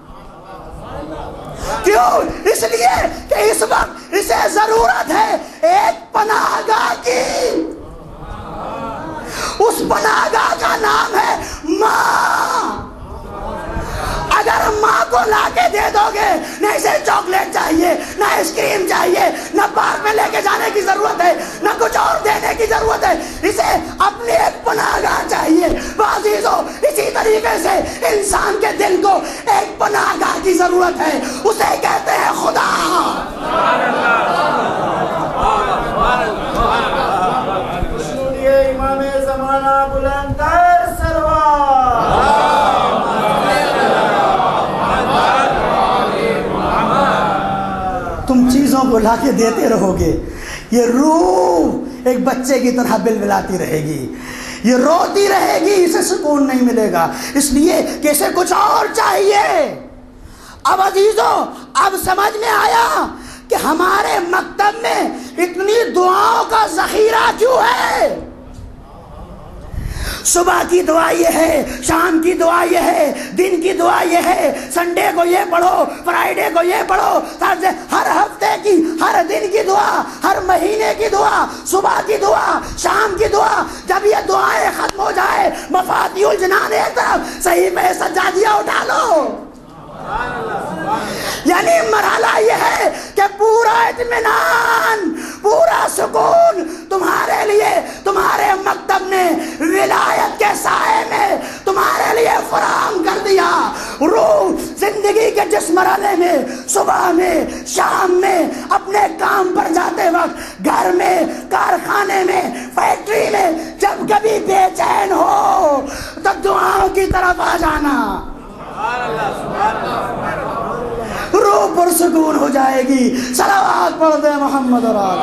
کیوں؟ اس لیے کہ اس وقت اسے ضرورت ہے ایک پناہ گاہ کی. اس پناہ گاہ کا نام ہے ماں. اگر ماں کو لا کے دے دو گے، نہ اسے چاکلیٹ چاہیے، نہ آئس کریم چاہیے، نہ پارک میں لے کے جانے کی ضرورت ہے، نہ کچھ اور دینے کی ضرورت ہے، اسے اپنی ایک پناہ گاہ چاہیے. عزیزو، اسی طریقے سے انسان کے دل کو ایک پناہ گاہ کی ضرورت ہے، اسے کہتے ہیں خدا. امام زمانہ بلند سرور. تم چیزوں کو لا کے دیتے رہو گے، یہ روح ایک بچے کی طرح بلبلاتی رہے گی، یہ روتی رہے گی، اسے سکون نہیں ملے گا، اس لیے کہ اسے کچھ اور چاہیے. اب عزیزوں، اب سمجھ میں آیا کہ ہمارے مکتب میں اتنی دعاؤں کا ذخیرہ کیوں ہے. صبح کی دعا یہ ہے، شام کی دعا یہ ہے، دن کی دعا یہ ہے، سنڈے کو یہ پڑھو، فرائیڈے کو یہ پڑھو، ہر ہفتے کی، ہر دن کی دعا، ہر مہینے کی دعا، صبح کی دعا، شام کی دعا. جب یہ دعائیں ختم ہو جائے، مفاتیح الجنان ایک طرف، صحیفہ سجادیہ اٹھا لو. یعنی مرحلہ یہ ہے کہ پورا اطمینان، پورا سکون تمہارے لیے تمہارے مکتب نے ولایت کے سائے میں تمہارے لیے فراہم کر دیا. روح زندگی کے جس مرحلے میں، صبح میں، شام میں، اپنے کام پر جاتے وقت، گھر میں، کارخانے میں، فیکٹری میں، جب کبھی بے چین ہو تو دعاؤں کی طرف آ جانا، روح پرسکون ہو جائے گی. صلوات پڑھ دے محمد اور آل.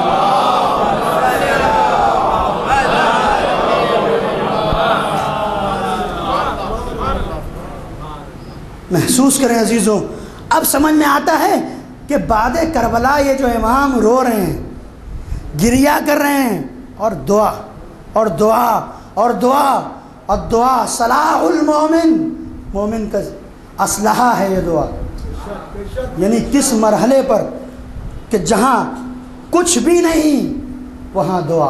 محسوس کریں عزیزوں، اب سمجھ میں آتا ہے کہ بعد کربلا یہ جو امام رو رہے ہیں، گریا کر رہے ہیں، اور دعا اور دعا اور دعا اور دعا صلاح المومن، مومن کا اسلحہ ہے یہ دعا. یعنی کس مرحلے پر کہ جہاں کچھ بھی نہیں وہاں دعا،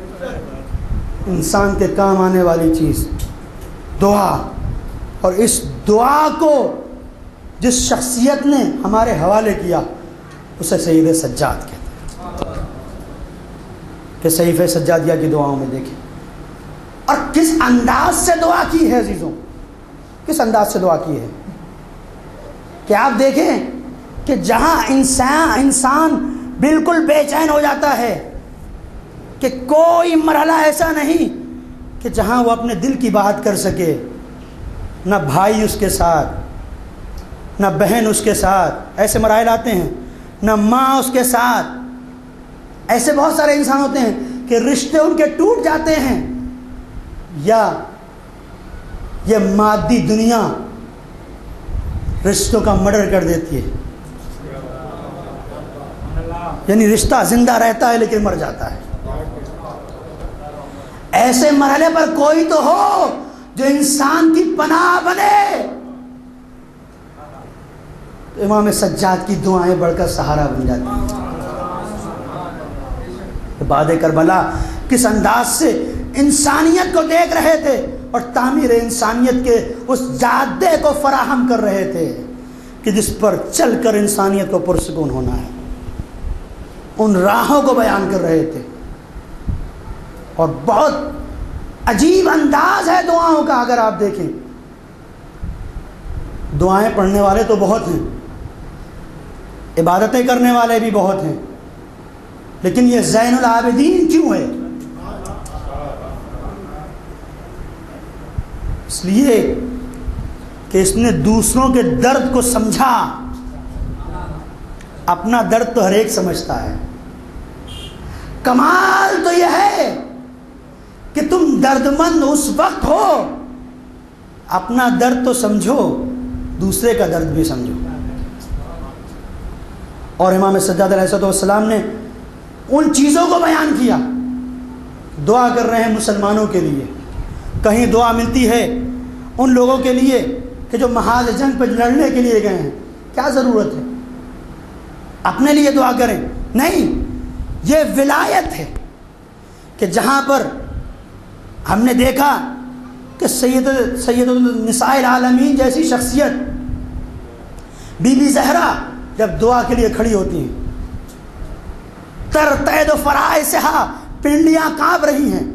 انسان کے کام آنے والی چیز دعا. اور اس دعا کو جس شخصیت نے ہمارے حوالے کیا اسے سید سجاد کہتے ہیں. کہ صحیفہ سجادیہ کی دعاؤں میں دیکھیں اور کس انداز سے دعا کی ہے عزیزوں، کس انداز سے دعا کی ہے. کہ آپ دیکھیں کہ جہاں انسان بالکل بے چین ہو جاتا ہے، کہ کوئی مرحلہ ایسا نہیں کہ جہاں وہ اپنے دل کی بات کر سکے، نہ بھائی اس کے ساتھ، نہ بہن اس کے ساتھ، ایسے مراحل آتے ہیں، نہ ماں اس کے ساتھ. ایسے بہت سارے انسان ہوتے ہیں کہ رشتے ان کے ٹوٹ جاتے ہیں، یا یہ مادی دنیا رشتوں کا مرڈر کر دیتی ہے. یعنی رشتہ زندہ رہتا ہے لیکن مر جاتا ہے. ایسے مرحلے پر کوئی تو ہو جو انسان کی پناہ بنے. تو امام سجاد کی دعائیں بڑھ کر سہارا بن جاتی ہیں. بعد کربلا کس انداز سے انسانیت کو دیکھ رہے تھے اور تعمیر انسانیت کے اس جادے کو فراہم کر رہے تھے کہ جس پر چل کر انسانیت کو پرسکون ہونا ہے. ان راہوں کو بیان کر رہے تھے. اور بہت عجیب انداز ہے دعاؤں کا. اگر آپ دیکھیں دعائیں پڑھنے والے تو بہت ہیں، عبادتیں کرنے والے بھی بہت ہیں، لیکن یہ زین العابدین کیوں ہے؟ اس لیے کہ اس نے دوسروں کے درد کو سمجھا، اپنا درد تو ہر ایک سمجھتا ہے. کمال تو یہ ہے کہ تم درد مند اس وقت ہو اپنا درد تو سمجھو, دوسرے کا درد بھی سمجھو. اور امام سجاد علیہ السلام نے ان چیزوں کو بیان کیا. دعا کر رہے ہیں مسلمانوں کے لیے, کہیں دعا ملتی ہے ان لوگوں کے لیے کہ جو محاذ جنگ پہ لڑنے کے لیے گئے ہیں, کیا ضرورت ہے اپنے لیے دعا کریں؟ نہیں, یہ ولایت ہے کہ جہاں پر ہم نے دیکھا کہ سید النساء العالمین جیسی شخصیت بی بی زہرا جب دعا کے لیے کھڑی ہوتی ہیں, ترتعد فرائسہا, پنڈلیاں کانپ رہی ہیں.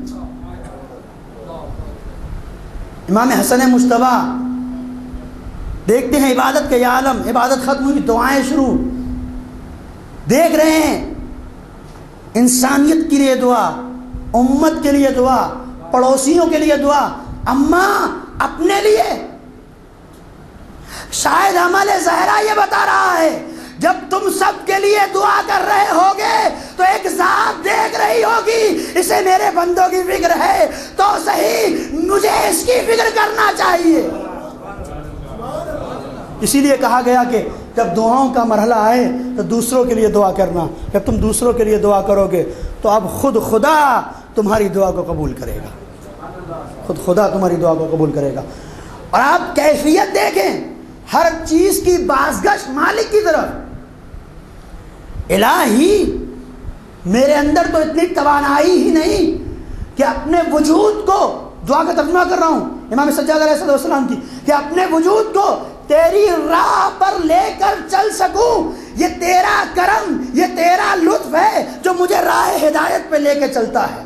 امام حسن مجتبیٰ دیکھتے ہیں عبادت کے عالم, عبادت ختم ہوئی, دعائیں شروع, دیکھ رہے ہیں انسانیت کے لیے دعا, امت کے لیے دعا, پڑوسیوں کے لیے دعا, اماں اپنے لیے. شاید عمل زہرا یہ بتا رہا ہے جب تم سب کے لیے دعا کر رہے ہوگے تو ایک ذات دیکھ رہی ہوگی, اسے میرے بندوں کی فکر ہے تو صحیح مجھے اس کی فکر کرنا چاہیے. اسی لیے کہا گیا کہ جب دعاؤں کا مرحلہ آئے تو دوسروں کے لیے دعا کرنا. جب تم دوسروں کے لیے دعا کرو گے تو اب خود خدا تمہاری دعا کو قبول کرے گا, خود خدا تمہاری دعا کو قبول کرے گا. اور آپ کیفیت دیکھیں ہر چیز کی بازگشت مالک کی طرف. الہی میرے اندر تو اتنی توانائی ہی نہیں کہ اپنے وجود کو, دعا کا ترجمہ کر رہا ہوں امام سجاد علیہ السلام کی, کہ اپنے وجود کو تیری راہ پر لے کر چل سکوں. یہ تیرا کرم, یہ تیرا لطف ہے جو مجھے راہ ہدایت پہ لے کے چلتا ہے.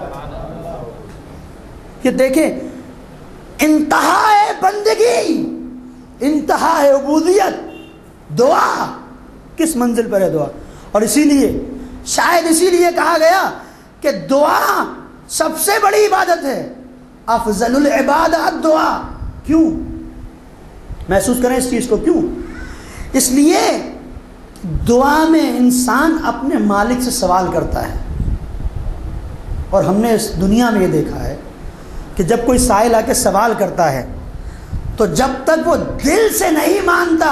یہ دیکھیں انتہا ہے بندگی, انتہا ہے عبودیت, دعا کس منزل پر ہے دعا. اور اسی لیے شاید اسی لیے کہا گیا کہ دعا سب سے بڑی عبادت ہے, افضل العبادات دعا. کیوں؟ محسوس کریں اس چیز کو. کیوں؟ اس لیے دعا میں انسان اپنے مالک سے سوال کرتا ہے. اور ہم نے اس دنیا میں یہ دیکھا ہے کہ جب کوئی سائل آ کے سوال کرتا ہے تو جب تک وہ دل سے نہیں مانتا,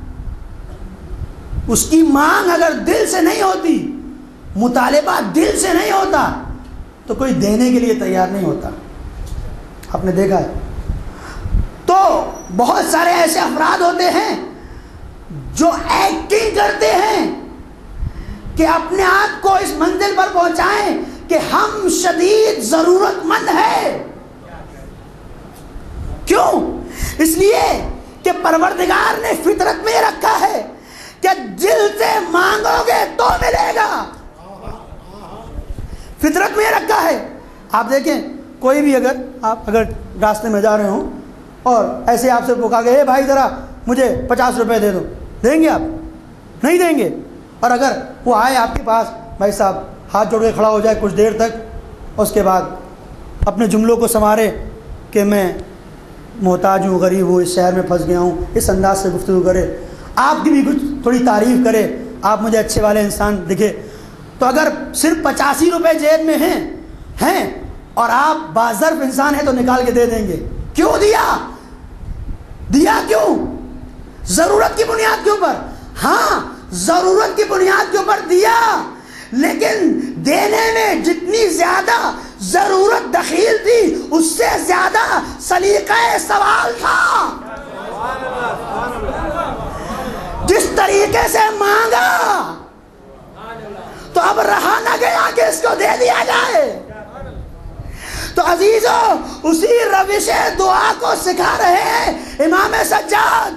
اس کی مانگ اگر دل سے نہیں ہوتی, مطالبہ دل سے نہیں ہوتا, تو کوئی دینے کے لیے تیار نہیں ہوتا. آپ نے دیکھا ہے. تو بہت سارے ایسے افراد ہوتے ہیں جو ایکٹنگ کرتے ہیں کہ اپنے آپ کو اس منزل پر پہنچائیں کہ ہم شدید ضرورت مند ہیں. کیوں؟ اس لیے کہ پروردگار نے فطرت میں رکھا ہے کہ دل سے مانگو گے تو ملے گا. فطرت میں رکھا ہے. آپ دیکھیں کوئی بھی آپ اگر راستے میں جا رہے ہوں اور ایسے آپ سے پکا گئے, اے بھائی ذرا مجھے 50 روپے دے دو, دیں گے آپ؟ نہیں دیں گے. اور اگر وہ آئے آپ کے پاس, بھائی صاحب ہاتھ جوڑ کے کھڑا ہو جائے کچھ دیر تک, اس کے بعد اپنے جملوں کو سنوارے کہ میں محتاج ہوں, غریب ہوں, اس شہر میں پھنس گیا ہوں, اس انداز سے گفتگو کرے, آپ کی بھی کچھ تھوڑی تعریف کرے, آپ مجھے اچھے والے انسان دکھے. تو اگر صرف 85 روپے جیب میں ہیں اور آپ باظرف انسان ہیں تو نکال کے دے دیں گے. کیوں دیا کیوں؟ ضرورت کی بنیاد کے اوپر. ہاں ضرورت کی بنیاد کے اوپر دیا, لیکن دینے میں جتنی زیادہ ضرورت دخیل تھی اس سے زیادہ سلیقہ سوال تھا. جس طریقے سے مانگا تو اب رہا نہ گیا کہ اس کو دے دیا جائے. تو عزیزو اسی روش دعا کو سکھا رہے ہیں امام سجاد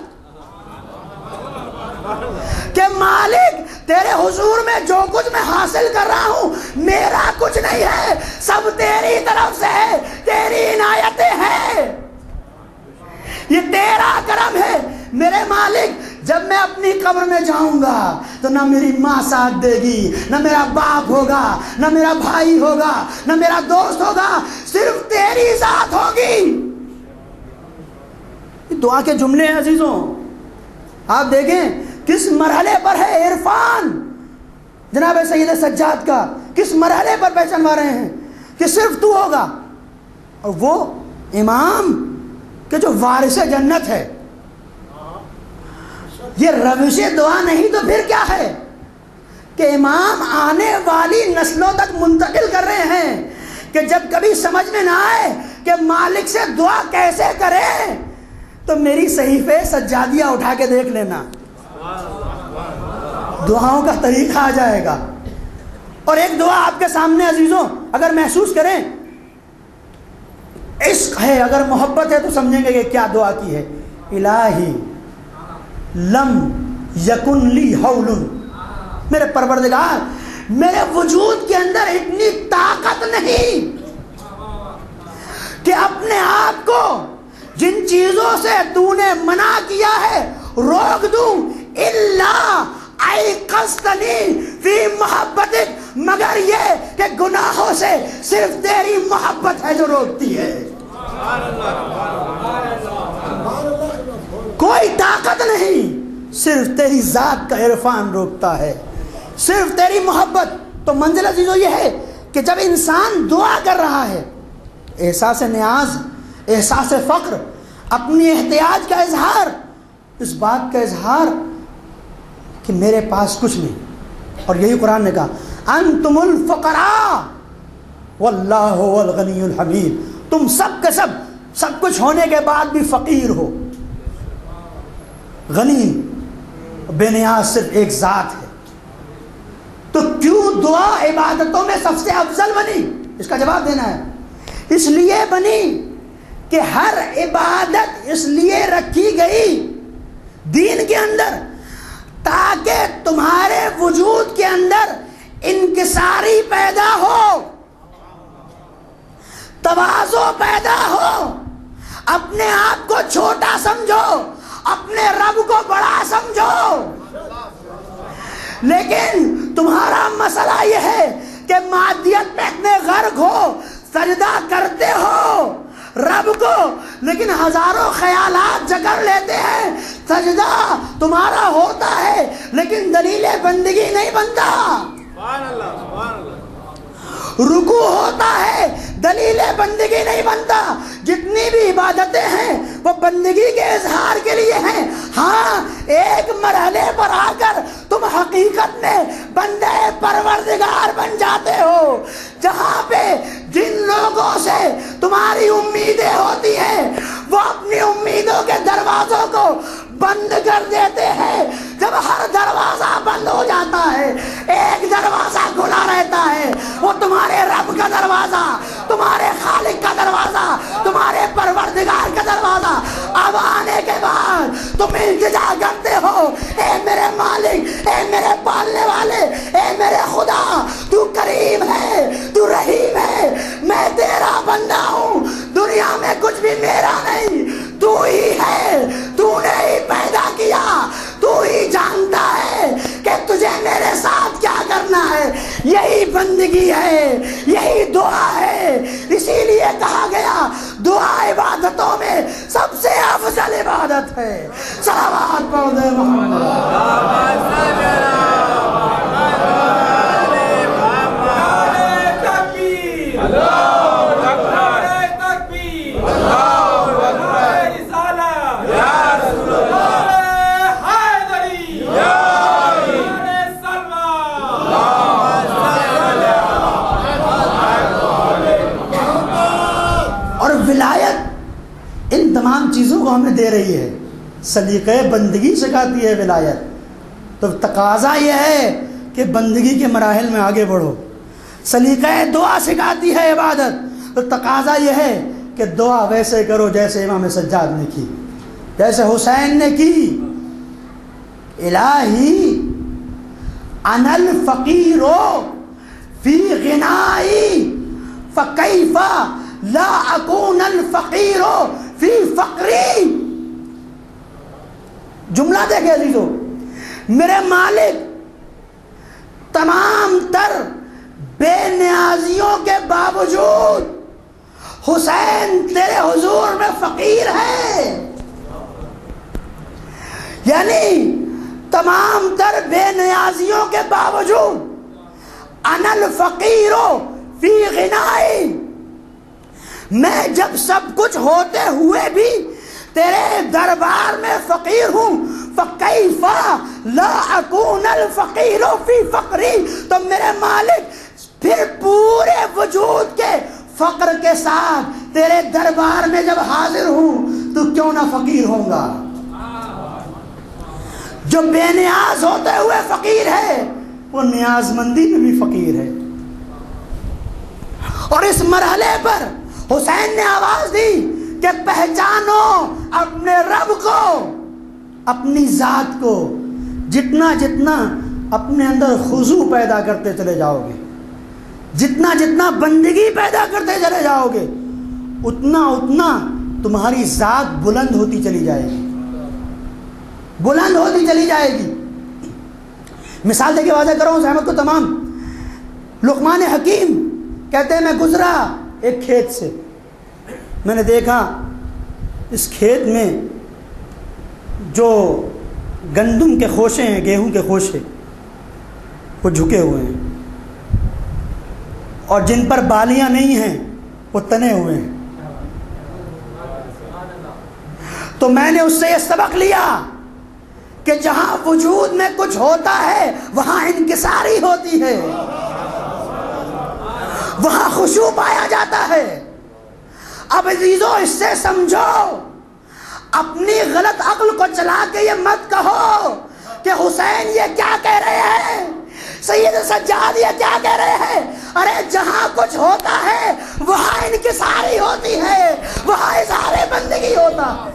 کہ مالک تیرے حضور میں جو کچھ میں حاصل کر رہا ہوں میرا کچھ نہیں ہے, سب تیری طرف سے ہے, تیری عنایتیں ہیں, یہ تیرا کرم ہے. میرے مالک جب میں اپنی قبر میں جاؤں گا تو نہ میری ماں ساتھ دے گی, نہ میرا باپ ہوگا, نہ میرا بھائی ہوگا, نہ میرا دوست ہوگا, صرف تیری ذات ہوگی. دعا کے جملے ہیں عزیزوں. آپ دیکھیں کس مرحلے پر ہے عرفان. جناب سید سجاد کا کس مرحلے پر پہچانوا رہے ہیں کہ صرف تو ہوگا، اور وہ امام کہ جو وارث جنت ہے. یہ روش دعا نہیں تو پھر کیا ہے کہ امام آنے والی نسلوں تک منتقل کر رہے ہیں کہ جب کبھی سمجھ میں نہ آئے کہ مالک سے دعا کیسے کریں تو میری صحیفے سجادیہ اٹھا کے دیکھ لینا، دعاؤں کا طریقہ آ جائے گا. اور ایک دعا آپ کے سامنے عزیزوں اگر محسوس کریں، عشق ہے، اگر محبت ہے تو سمجھیں گے کہ کیا دعا کی ہے. الہی لم یکن لی حول، میرے پروردگار میرے وجود کے اندر اتنی طاقت نہیں کہ اپنے آپ کو جن چیزوں سے تو نے منع کیا ہے روک دوں. الا ایقظتنی فی محبتک، مگر یہ کہ گناہوں سے صرف تیری محبت ہے جو روکتی ہے. کوئی طاقت نہیں، صرف تیری ذات کا عرفان روکتا ہے، صرف تیری محبت. تو منزل عزیزو یہ ہے کہ جب انسان دعا کر رہا ہے، احساس نیاز، احساس فقر، اپنی احتیاج کا اظہار، اس بات کا اظہار کہ میرے پاس کچھ نہیں. اور یہی قرآن نے کہا انتم الفقراء واللہ هو الغنی الحمید، تم سب کے سب کچھ ہونے کے بعد بھی فقیر ہو. غنی بے نیاز صرف ایک ذات ہے. تو کیوں دعا عبادتوں میں سب سے افضل بنی؟ اس کا جواب دینا ہے. اس لیے بنی کہ ہر عبادت اس لیے رکھی گئی دین کے اندر تاکہ تمہارے وجود کے اندر انکساری پیدا ہو، تواضع پیدا ہو، اپنے آپ کو چھوٹا سمجھو، اپنے رب کو بڑا سمجھو. لیکن تمہارا مسئلہ یہ ہے کہ مادیت میں اتنے غرق ہو، سجدہ کرتے ہو رب کو، لیکن ہزاروں خیالات جکڑ لیتے ہیں. سجدہ تمہارا ہوتا ہے لیکن دلیل بندگی نہیں بنتا. رکوع ہوتا ہے، دلیل بندگی نہیں بنتا. جتنی بھی عبادتیں ہیں وہ بندگی کے اظہار کے لیے ہیں. ہاں ایک مرحلے پر آ کر تم حقیقت میں بندے پروردگار بن جاتے ہو جہاں پہ جن لوگوں سے تمہاری امیدیں ہوتی ہیں وہ اپنی امیدوں کے دروازوں کو بند کر دیتے ہیں. جب ہر دروازہ بند ہو جاتا ہے ایک دروازہ کھلا رہتا ہے، وہ تمہارے رب کا دروازہ، تمہارے خالق کا دروازہ، تمہارے پروردگار کا دروازہ. اب آنے کے بعد تم التجا کرتے ہو، اے میرے مالک، اے میرے پالنے والے، اے میرے خدا، تو کریم ہے، تو رحیم ہے، میں تیرا بندہ ہوں، دنیا میں کچھ بھی میرا نہیں، تو ہی ہے، تو نے ہی پیدا کیا، تو ہی جانتا ہے کہ تجھے میرے ساتھ کیا کرنا ہے. یہی بندگی ہے، یہی دعا ہے. اسی لیے کہا گیا دعا عبادتوں میں سب سے افضل عبادت ہے. صلوات پڑھ دے محمد. تمام چیزوں کو ہمیں دے رہی ہے. سلیقہ بندگی سکھاتی ہے ولایت. تو تقاضا یہ ہے کہ بندگی کے مراحل میں آگے بڑھو. سلیقہ دعا سکھاتی ہے عبادت. تو تقاضا یہ ہے کہ دعا ویسے کرو جیسے امام سجاد نے کی، جیسے حسین نے کی. الہی انا الفقیر فی غنائی فکیف لا اکون الفقیر فی فقری. جملہ دیکھیں عزیزو، میرے مالک تمام تر بے نیازیوں کے باوجود حسین تیرے حضور میں فقیر ہے. یعنی تمام تر بے نیازیوں کے باوجود انا الفقیر فی غنائی، میں جب سب کچھ ہوتے ہوئے بھی تیرے دربار میں فقیر ہوں، فکیف لا اکون الفقیر فی فقری، تو میرے مالک پھر پورے وجود کے فقر کے ساتھ تیرے دربار میں جب حاضر ہوں تو کیوں نہ فقیر ہوں گا؟ جو بے نیاز ہوتے ہوئے فقیر ہے وہ نیاز مندی میں بھی فقیر ہے۔ اور اس مرحلے پر حسین نے آواز دی کہ پہچانو اپنے رب کو، اپنی ذات کو، جتنا جتنا اپنے اندر خضوع پیدا کرتے چلے جاؤ گے، جتنا جتنا بندگی پیدا کرتے چلے جاؤ گے، اتنا اتنا تمہاری ذات بلند ہوتی چلی جائے گی، بلند ہوتی چلی جائے گی۔ مثال دے کے واضح کرو اس احمد کو تمام۔ لقمان حکیم کہتے ہیں میں گزرا ایک کھیت سے، میں نے دیکھا اس کھیت میں جو گندم کے خوشے ہیں، گیہوں کے خوشے، وہ جھکے ہوئے ہیں، اور جن پر بالیاں نہیں ہیں وہ تنے ہوئے ہیں۔ تو میں نے اس سے یہ سبق لیا کہ جہاں وجود میں کچھ ہوتا ہے وہاں انکساری ہوتی ہے، وہاں خشوع پایا جاتا ہے۔ اب عزیزو اس سے سمجھو، اپنی غلط عقل کو چلا کے یہ مت کہو کہ حسین یہ کیا کہہ رہے ہیں، سید سجاد یہ کیا کہہ رہے ہیں۔ ارے جہاں کچھ ہوتا ہے وہاں انکساری ہوتی ہے، وہاں اظہار بندگی ہوتا ہے۔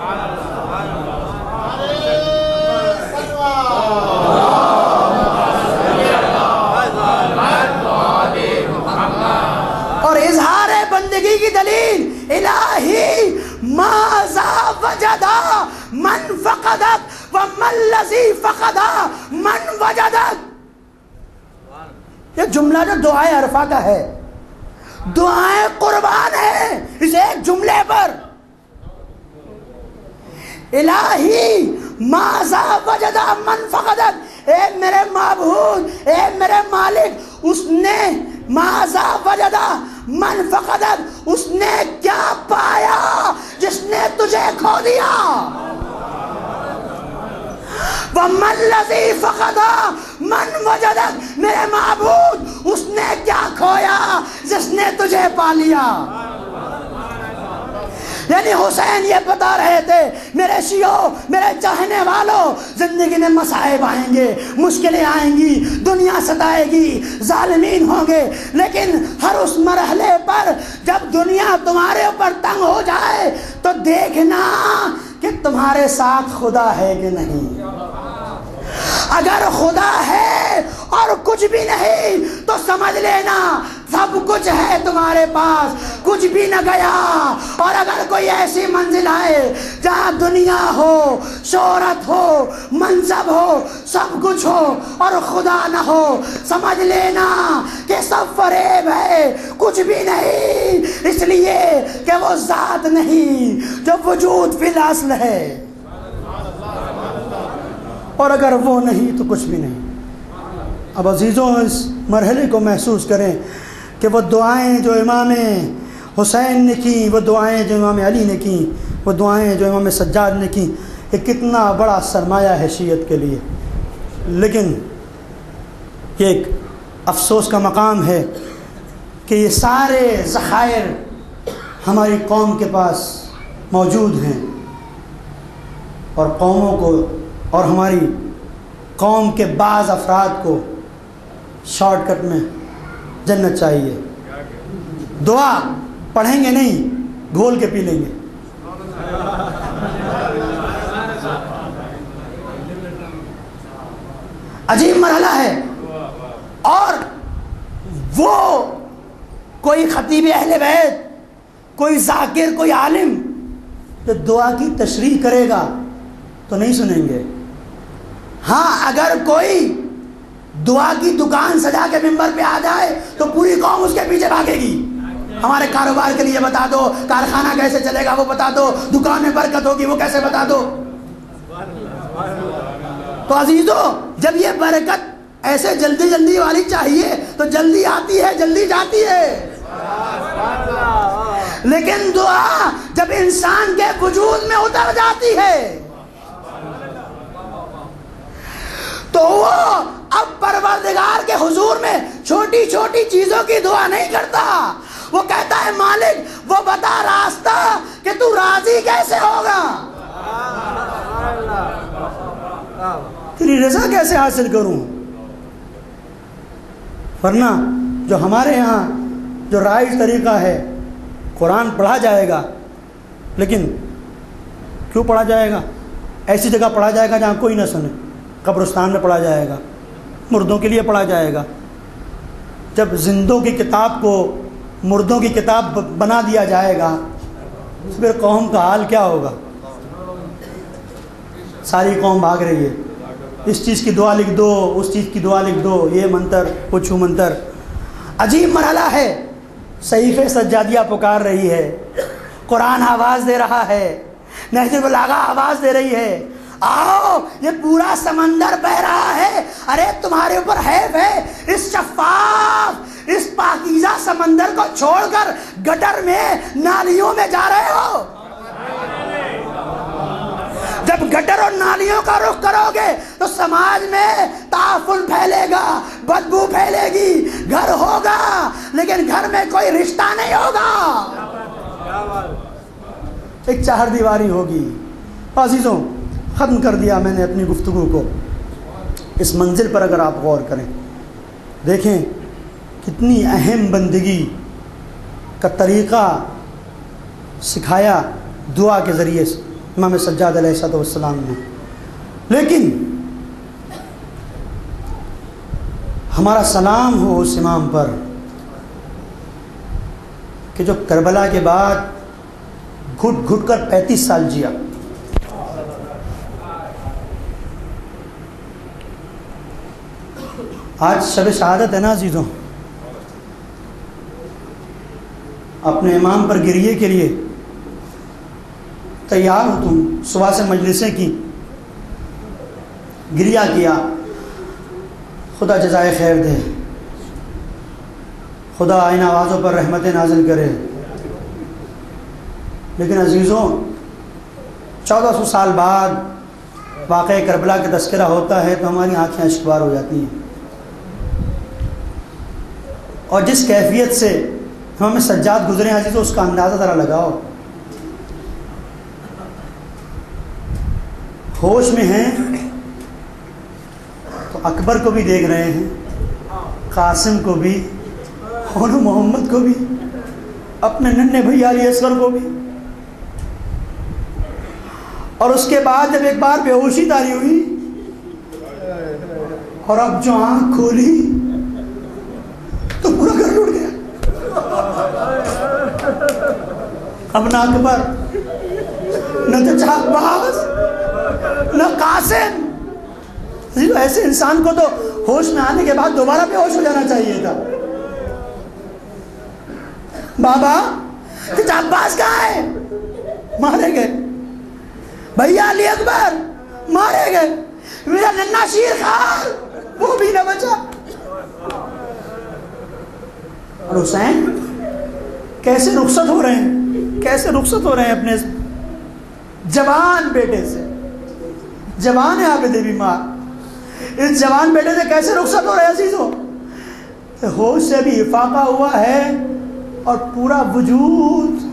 اور اظہار بندگی کی دلیل الہی ماذا وجدا من فقدت وما الذی فقدا من وجدت۔ یہ جملہ جو دعائے عرفہ کا ہے، دعائیں قربان ہے اس ایک جملے پر۔ الہی ماذا وجدا من فقدت، اے میرے معبود، اے میرے مالک، اس نے ماذا وجدا من فقدت، اس نے کیا پایا جس نے تجھے کھو دیا۔ وَمَا الَّذِي فَقَدَا مَنْ وَجَدَكَ، میرے معبود اس نے کیا کھویا جس نے تجھے پا لیا۔ یعنی حسین یہ بتا رہے تھے میرے شیعوں، میرے چاہنے والوں، زندگی میں مصائب آئیں گے، مشکلیں آئیں گی، دنیا ستائے گی، ظالمین ہوں گے، لیکن ہر اس مرحلے پر جب دنیا تمہارے اوپر تنگ ہو جائے تو دیکھنا کہ تمہارے ساتھ خدا ہے کہ نہیں۔ اگر خدا ہے اور کچھ بھی نہیں تو سمجھ لینا سب کچھ ہے تمہارے پاس، کچھ بھی نہ گیا۔ اور اگر کوئی ایسی منزل آئے جہاں دنیا ہو، شہرت ہو، منصب ہو، سب کچھ ہو اور خدا نہ ہو، سمجھ لینا کہ سب فریب ہے، کچھ بھی نہیں، اس لیے کہ وہ ذات نہیں جو وجود فی الاصل ہے، اور اگر وہ نہیں تو کچھ بھی نہیں۔ اب عزیزوں اس مرحلے کو محسوس کریں کہ وہ دعائیں جو امام حسین نے کی، وہ دعائیں جو امام علی نے کی، وہ دعائیں جو امام سجاد نے کی، یہ کتنا بڑا سرمایہ ہے شیعت کے لیے۔ لیکن یہ ایک افسوس کا مقام ہے کہ یہ سارے ذخائر ہماری قوم کے پاس موجود ہیں، اور قوموں کو اور ہماری قوم کے بعض افراد کو شارٹ کٹ میں جنت چاہیے۔ دعا پڑھیں گے نہیں، گھول کے پی لیں گے۔ عجیب مرحلہ ہے۔ اور وہ کوئی خطیب اہل بیت، کوئی ذاکر، کوئی عالم جو دعا کی تشریح کرے گا تو نہیں سنیں گے۔ ہاں اگر کوئی دعا کی دکان سجا کے ممبر پہ آ جائے تو پوری قوم اس کے پیچھے بھاگے گی۔ ہمارے کاروبار کے لیے بتا دو، کارخانہ کیسے چلے گا وہ بتا دو، دکان میں برکت ہوگی وہ کیسے، بتا دو۔ تو عزیزو جب یہ برکت، جب یہ دعائیں، جب یہ ذخائر ہماری قوم کے پاس موجود ہیں، اور قوموں کو اور ہماری قوم کے بعض افراد کو شارٹ کٹ میں جنت چاہیے۔ عجیب مرحلہ ہے۔ اور وہ کوئی خطیب اہل بیت، کوئی ذاکر، کوئی عالم جو دعا کی تشریح کرے گا تو نہیں سنیں گے۔ ہاں اگر کوئی دعا کی دکان سجا کے ممبر پہ آ جائے تو پوری قوم اس کے پیچھے بھاگے گی۔ ہمارے کاروبار کے لیے بتا دو، کارخانہ کیسے چلے گا وہ بتا دو، دکان میں برکت ہوگی وہ کیسے، بتا دو۔ تو عزیزو جب یہ برکت ایسے جلدی جلدی والی چاہیے تو جلدی آتی ہے جلدی جاتی ہے، لیکن دعا جب انسان کے وجود میں اتر جاتی ہے تو وہ اب پروردگار کے حضور میں چھوٹی چھوٹی چیزوں کی دعا نہیں کرتا، وہ کہتا ہے مالک وہ بتا راستہ کہ تو راضی کیسے ہوگا، تیری رضا کیسے حاصل کروں۔ ورنہ جو ہمارے ہاں جو رائج طریقہ ہے، قرآن پڑھا جائے گا، لیکن کیوں پڑھا جائے گا؟ ایسی جگہ پڑھا جائے گا جہاں کوئی نہ سنے، قبرستان میں پڑھا جائے گا، مردوں کے لیے پڑھا جائے گا۔ جب زندوں کی کتاب کو مردوں کی کتاب بنا دیا جائے گا تو پھر قوم کا حال کیا ہوگا؟ ساری قوم بھاگ رہی ہے، اس چیز کی دعا لکھ دو، اس چیز کی دعا لکھ دو، یہ منتر وہ چھو منتر۔ عجیب مرحلہ ہے، صحیفے سجادیہ پکار رہی ہے، قرآن آواز دے رہا ہے، نہج البلاغہ آواز دے رہی ہے، آؤ یہ پورا سمندر بہ رہا ہے، ارے تمہارے اوپر حیف ہے، اس شفاف اس پاکیزہ سمندر کو چھوڑ کر گٹر میں نالیوں میں جا رہے ہو۔ جب گٹر اور نالیوں کا رخ کرو گے تو سماج میں تعفن پھیلے گا، بدبو پھیلے گی، گھر ہوگا لیکن گھر میں کوئی رشتہ نہیں ہوگا، ایک چہر دیواری ہوگی۔ عزیزوں، ختم کر دیا میں نے اپنی گفتگو کو۔ اس منزل پر اگر آپ غور کریں، دیکھیں کتنی اہم بندگی کا طریقہ سکھایا دعا کے ذریعے سے امام سجاد علیہ السلام نے۔ لیکن ہمارا سلام ہو اس امام پر کہ جو کربلا کے بعد گھٹ گھٹ کر 35 سال جیا۔ آج شب شہادت ہے نا عزیزوں، اپنے امام پر گریے کے لیے تیار ہو تم، صبح سے مجلسیں کی، گریا کیا، خدا جزائے خیر دے، خدا ان آوازوں پر رحمتیں نازل کرے۔ لیکن عزیزوں، 1400 سال بعد واقعہ کربلا کا تذکرہ ہوتا ہے تو ہماری آنکھیں اشکبار ہو جاتی ہیں، اور جس کیفیت سے ہمیں سجاد گزرے ہیں عزیزوں، اس کا اندازہ ذرا لگاؤ۔ ہوش میں ہیں تو اکبر کو بھی دیکھ رہے ہیں، قاسم کو بھی، اور محمد کو بھی، اپنے ننھے بھیا علی اصغر کو بھی، اور اس کے بعد جب ایک بار بے ہوشی طاری ہوئی اور اب جو آنکھ کھولی تو پورا گھر لٹ گیا۔ اب نہ اکبر، نہ چچا عباس، نہ قاسم۔ ایسے انسان کو تو ہوش میں آنے کے بعد دوبارہ بے ہوش ہو جانا چاہیے تھا۔ بابا چچا عباس کہاں ہے؟ مارے گئے۔ بھیا علی اکبر مارے گئے۔ میرا ننھا شیر خان وہ بھی نہ بچا۔ اور حسین کیسے رخصت ہو رہے ہیں، کیسے رخصت ہو رہے ہیں اپنے جوان بیٹے سے۔ جوان ہے عابد بیمار، اس جوان بیٹے سے کیسے رخصت ہو رہے ہیں عزیزوں؟ ہوش سے بھی افاقہ ہوا ہے اور پورا وجود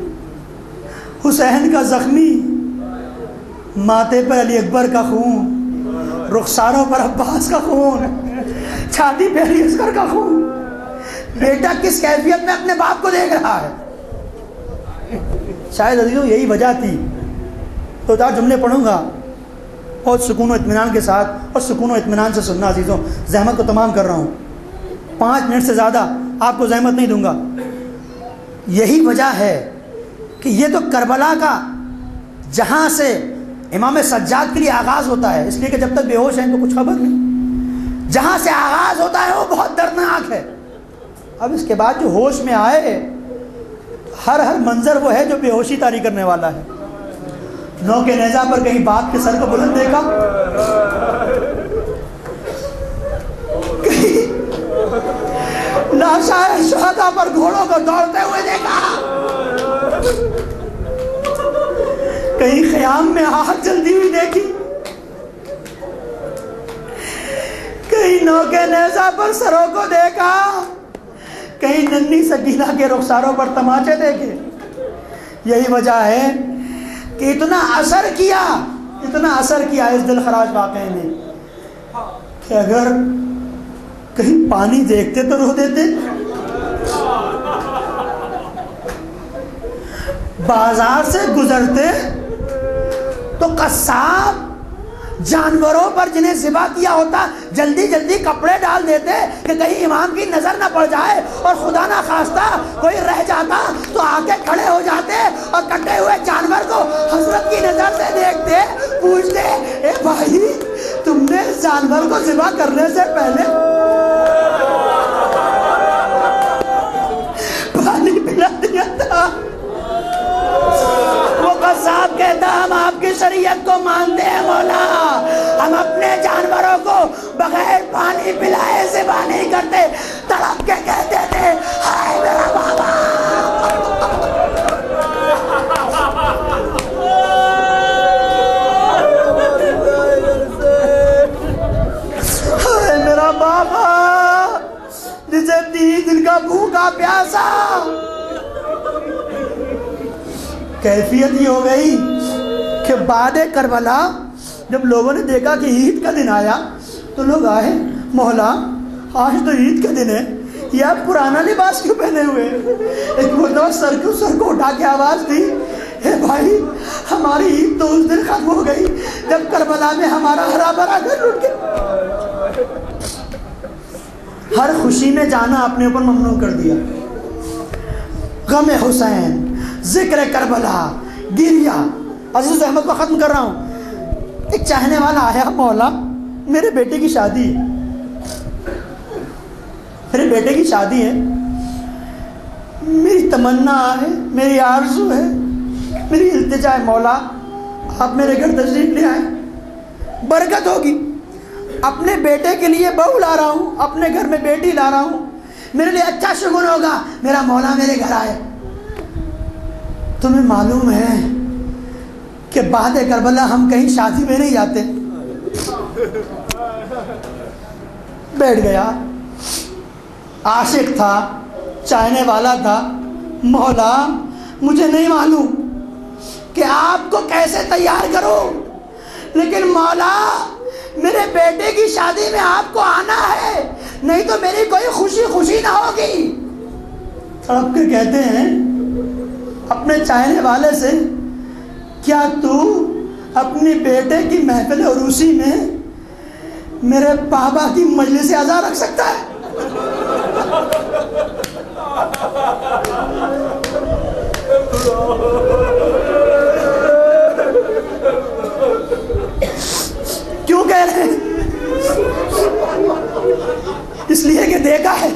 حسین کا زخمی، ماتھے پر علی اکبر کا خون، رخساروں پر عباس کا خون، چھاتی پہ علی اصغر کا خون۔ بیٹا کس کیفیت میں اپنے باپ کو دیکھ رہا ہے۔ شاید عزیزوں یہی وجہ تھی۔ تو چار جملے پڑھوں گا بہت سکون و اطمینان کے ساتھ، اور سکون و اطمینان سے سننا عزیزوں، زحمت کو تمام کر رہا ہوں، 5 منٹ سے زیادہ آپ کو زحمت نہیں دوں گا۔ یہی وجہ ہے کہ یہ تو کربلا کا جہاں سے امام سجاد کے لیے آغاز ہوتا ہے، اس لیے کہ جب تک بے ہوش ہیں تو کچھ خبر نہیں، جہاں سے آغاز ہوتا ہے وہ بہت دردناک ہے۔ اب اس کے بعد جو ہوش میں آئے، ہر منظر وہ ہے جو بے ہوشی طاری کرنے والا ہے۔ نو کے نیزہ پر کہیں باپ کے سر کو بلند دیکھا، लाशाए शहदा पर घोड़ों को दौड़ते हुए देखा, कहीं ख़याम में आग जलती हुई देखी, कहीं नौके नेज़ा पर सरों को देखा, कहीं नन्ही सकीना के रुखसारों पर तमाचे देखे। यही वजह है कि इतना असर किया इस दिल खराज वाक़े ने कि अगर कहीं पानी देखते तो रो देते, बाजार से गुजरते तो कस्साब जानवरों पर जिन्हें ज़िबा किया होता जल्दी जल्दी कपड़े डाल देते कि कहीं इमाम की नजर ना पड़ जाए, और खुदा ना खास्ता कोई रह जाता तो आके खड़े हो जाते और कटे हुए जानवर को हसरत की नजर से देखते, पूछते ए भाई तुमने इस जानवर को ज़िबा करने से पहले पानी पिला दिया था। वो कसाब कहता हम आपकी शरीयत को मानते हैं मौला, हम अपने जानवरों को बगैर पानी पिलाए ज़िबा नहीं करते। तड़प के कहते थे हाय मेरा बाबा, हाय मेरा बाबा जिसे 3 दिन का भूखा प्यासा। कैफियत ये हो गई कि बाद करबला जब लोगों ने देखा कि ईद का दिन आया तो लोग आए, मौला आज तो ईद का दिन है, ये आप पुराना लिबास क्यों पहने हुए? एक मुर्तबा सर को उठा के आवाज़ दी, हे भाई हमारी ईद तो उस दिन खत्म हो गई जब करबला में हमारा हरा भरा घर लुट गया। हर खुशी में जाना अपने ऊपर ममनू कर दिया। गम हुसैन, जिक्र करबला, गिरिया। अजीज अहमद को ख़त्म कर रहा हूँ। एक चाहने वाला आया, मौला मेरे बेटे की शादी है, मेरे बेटे की शादी है, मेरी तमन्ना है, मेरी आरज़ू है, मेरी इल्तिजा है मौला आप मेरे घर तशरीफ ले आए, बरकत होगी। अपने बेटे के लिए बहू ला रहा हूँ, अपने घर में बेटी ला रहा हूँ, मेरे लिए अच्छा शुगुन होगा मेरा मौला मेरे घर आए। तुम्हें मालूम है कि बाद करबला हम कहीं शादी में नहीं जाते। बैठ गया, आशिक था, चाहने वाला था, मौला मुझे नहीं मालूम कि आपको कैसे तैयार करूं, लेकिन मौला मेरे बेटे की शादी में आपको आना है, नहीं तो मेरी कोई खुशी खुशी ना होगी। तड़प के कहते हैं अपने चाहने वाले से, क्या तू अपनी बेटे की महफिल उरूसी में मेरे बाबा की मजलिस आज़ा रख सकता है? क्यों कह रहे हैं? इसलिए कि देखा है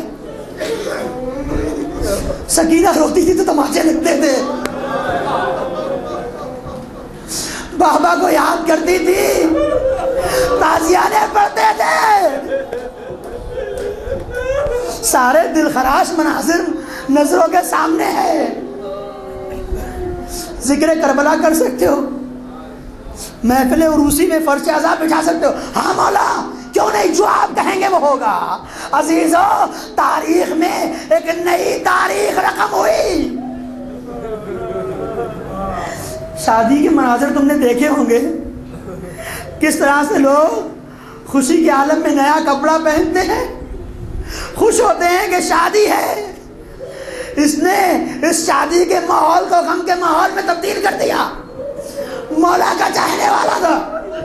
सकीना रोती थी तो तमाचे लगते थे, बाबा को याद करती थी, ताजियाने पढ़ते थे। सारे दिल खराश मनाजिर नजरों के सामने है। जिक्र करबला कर सकते हो, महफिल उरूसी में फर्श आज़ा बिठा सकते हो। हाँ मौला क्यों नहीं, जो आप कहेंगे वो होगा। अजीजों तारीख में एक नई तारीख रकम हुई। शादी के मनाज़िर तुमने देखे होंगे, किस तरह से लोग खुशी के आलम में नया कपड़ा पहनते हैं, खुश होते हैं कि शादी है। इसने इस शादी के माहौल को गम के माहौल में तब्दील कर दिया। मौला का चाहने वाला था,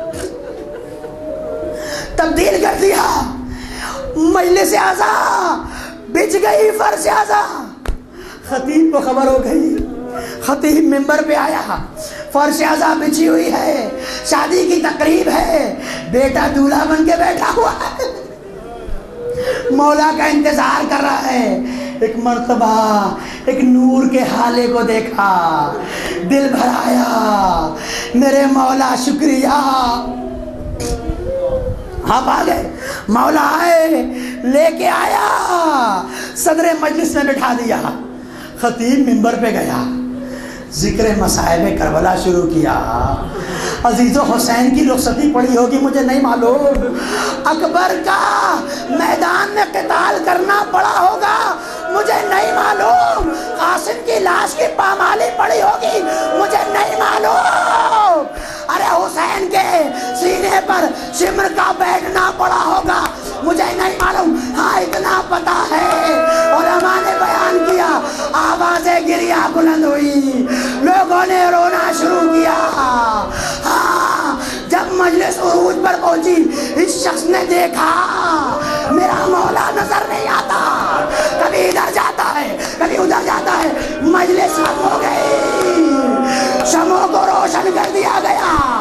तब्दील कर दिया। मजलिस आज़ा बिछ गई, फर्श आज़ा। खतीब को खबर हो गई, खतीब मिंबर पे आया, फर्श आज़ा बिछी हुई है, शादी की तकरीब है, बेटा दूल्हा बन के बैठा हुआ है, मौला का इंतजार कर रहा है। एक मर्तबा एक नूर के हाले को देखा, दिल भर आया, मेरे मौला शुक्रिया। आप आ गए, मौला आए, لے کے آیا، صدر مجلس میں بٹھا دیا، خطیب منبر پہ گیا، ذکر مصائب کربلا شروع کیا۔ عزیز و حسین کی رخصتی پڑی ہوگی مجھے نہیں معلوم، اکبر کا میدان میں قتال کرنا پڑا ہوگا مجھے نہیں معلوم، قاسم کی لاش کی پامالی پڑی ہوگی مجھے نہیں معلوم، ارے حسین کے سینے پر شمر کا بیٹھنا پڑا ہوگا مجھے نہیں معلوم، ہاں اتنا پتا ہے علماء نے بیان کیا، آوازیں گریہ بلند ہوئی، لوگوں نے رونا شروع کیا۔ ہاں جب مجلس عروج پر پہنچی، اس شخص نے دیکھا میرا مولا نظر نہیں آتا، کبھی ادھر جاتا ہے کبھی ادھر جاتا ہے، مجلس ختم ہو گئی، شمعوں کو روشن کر دیا گیا۔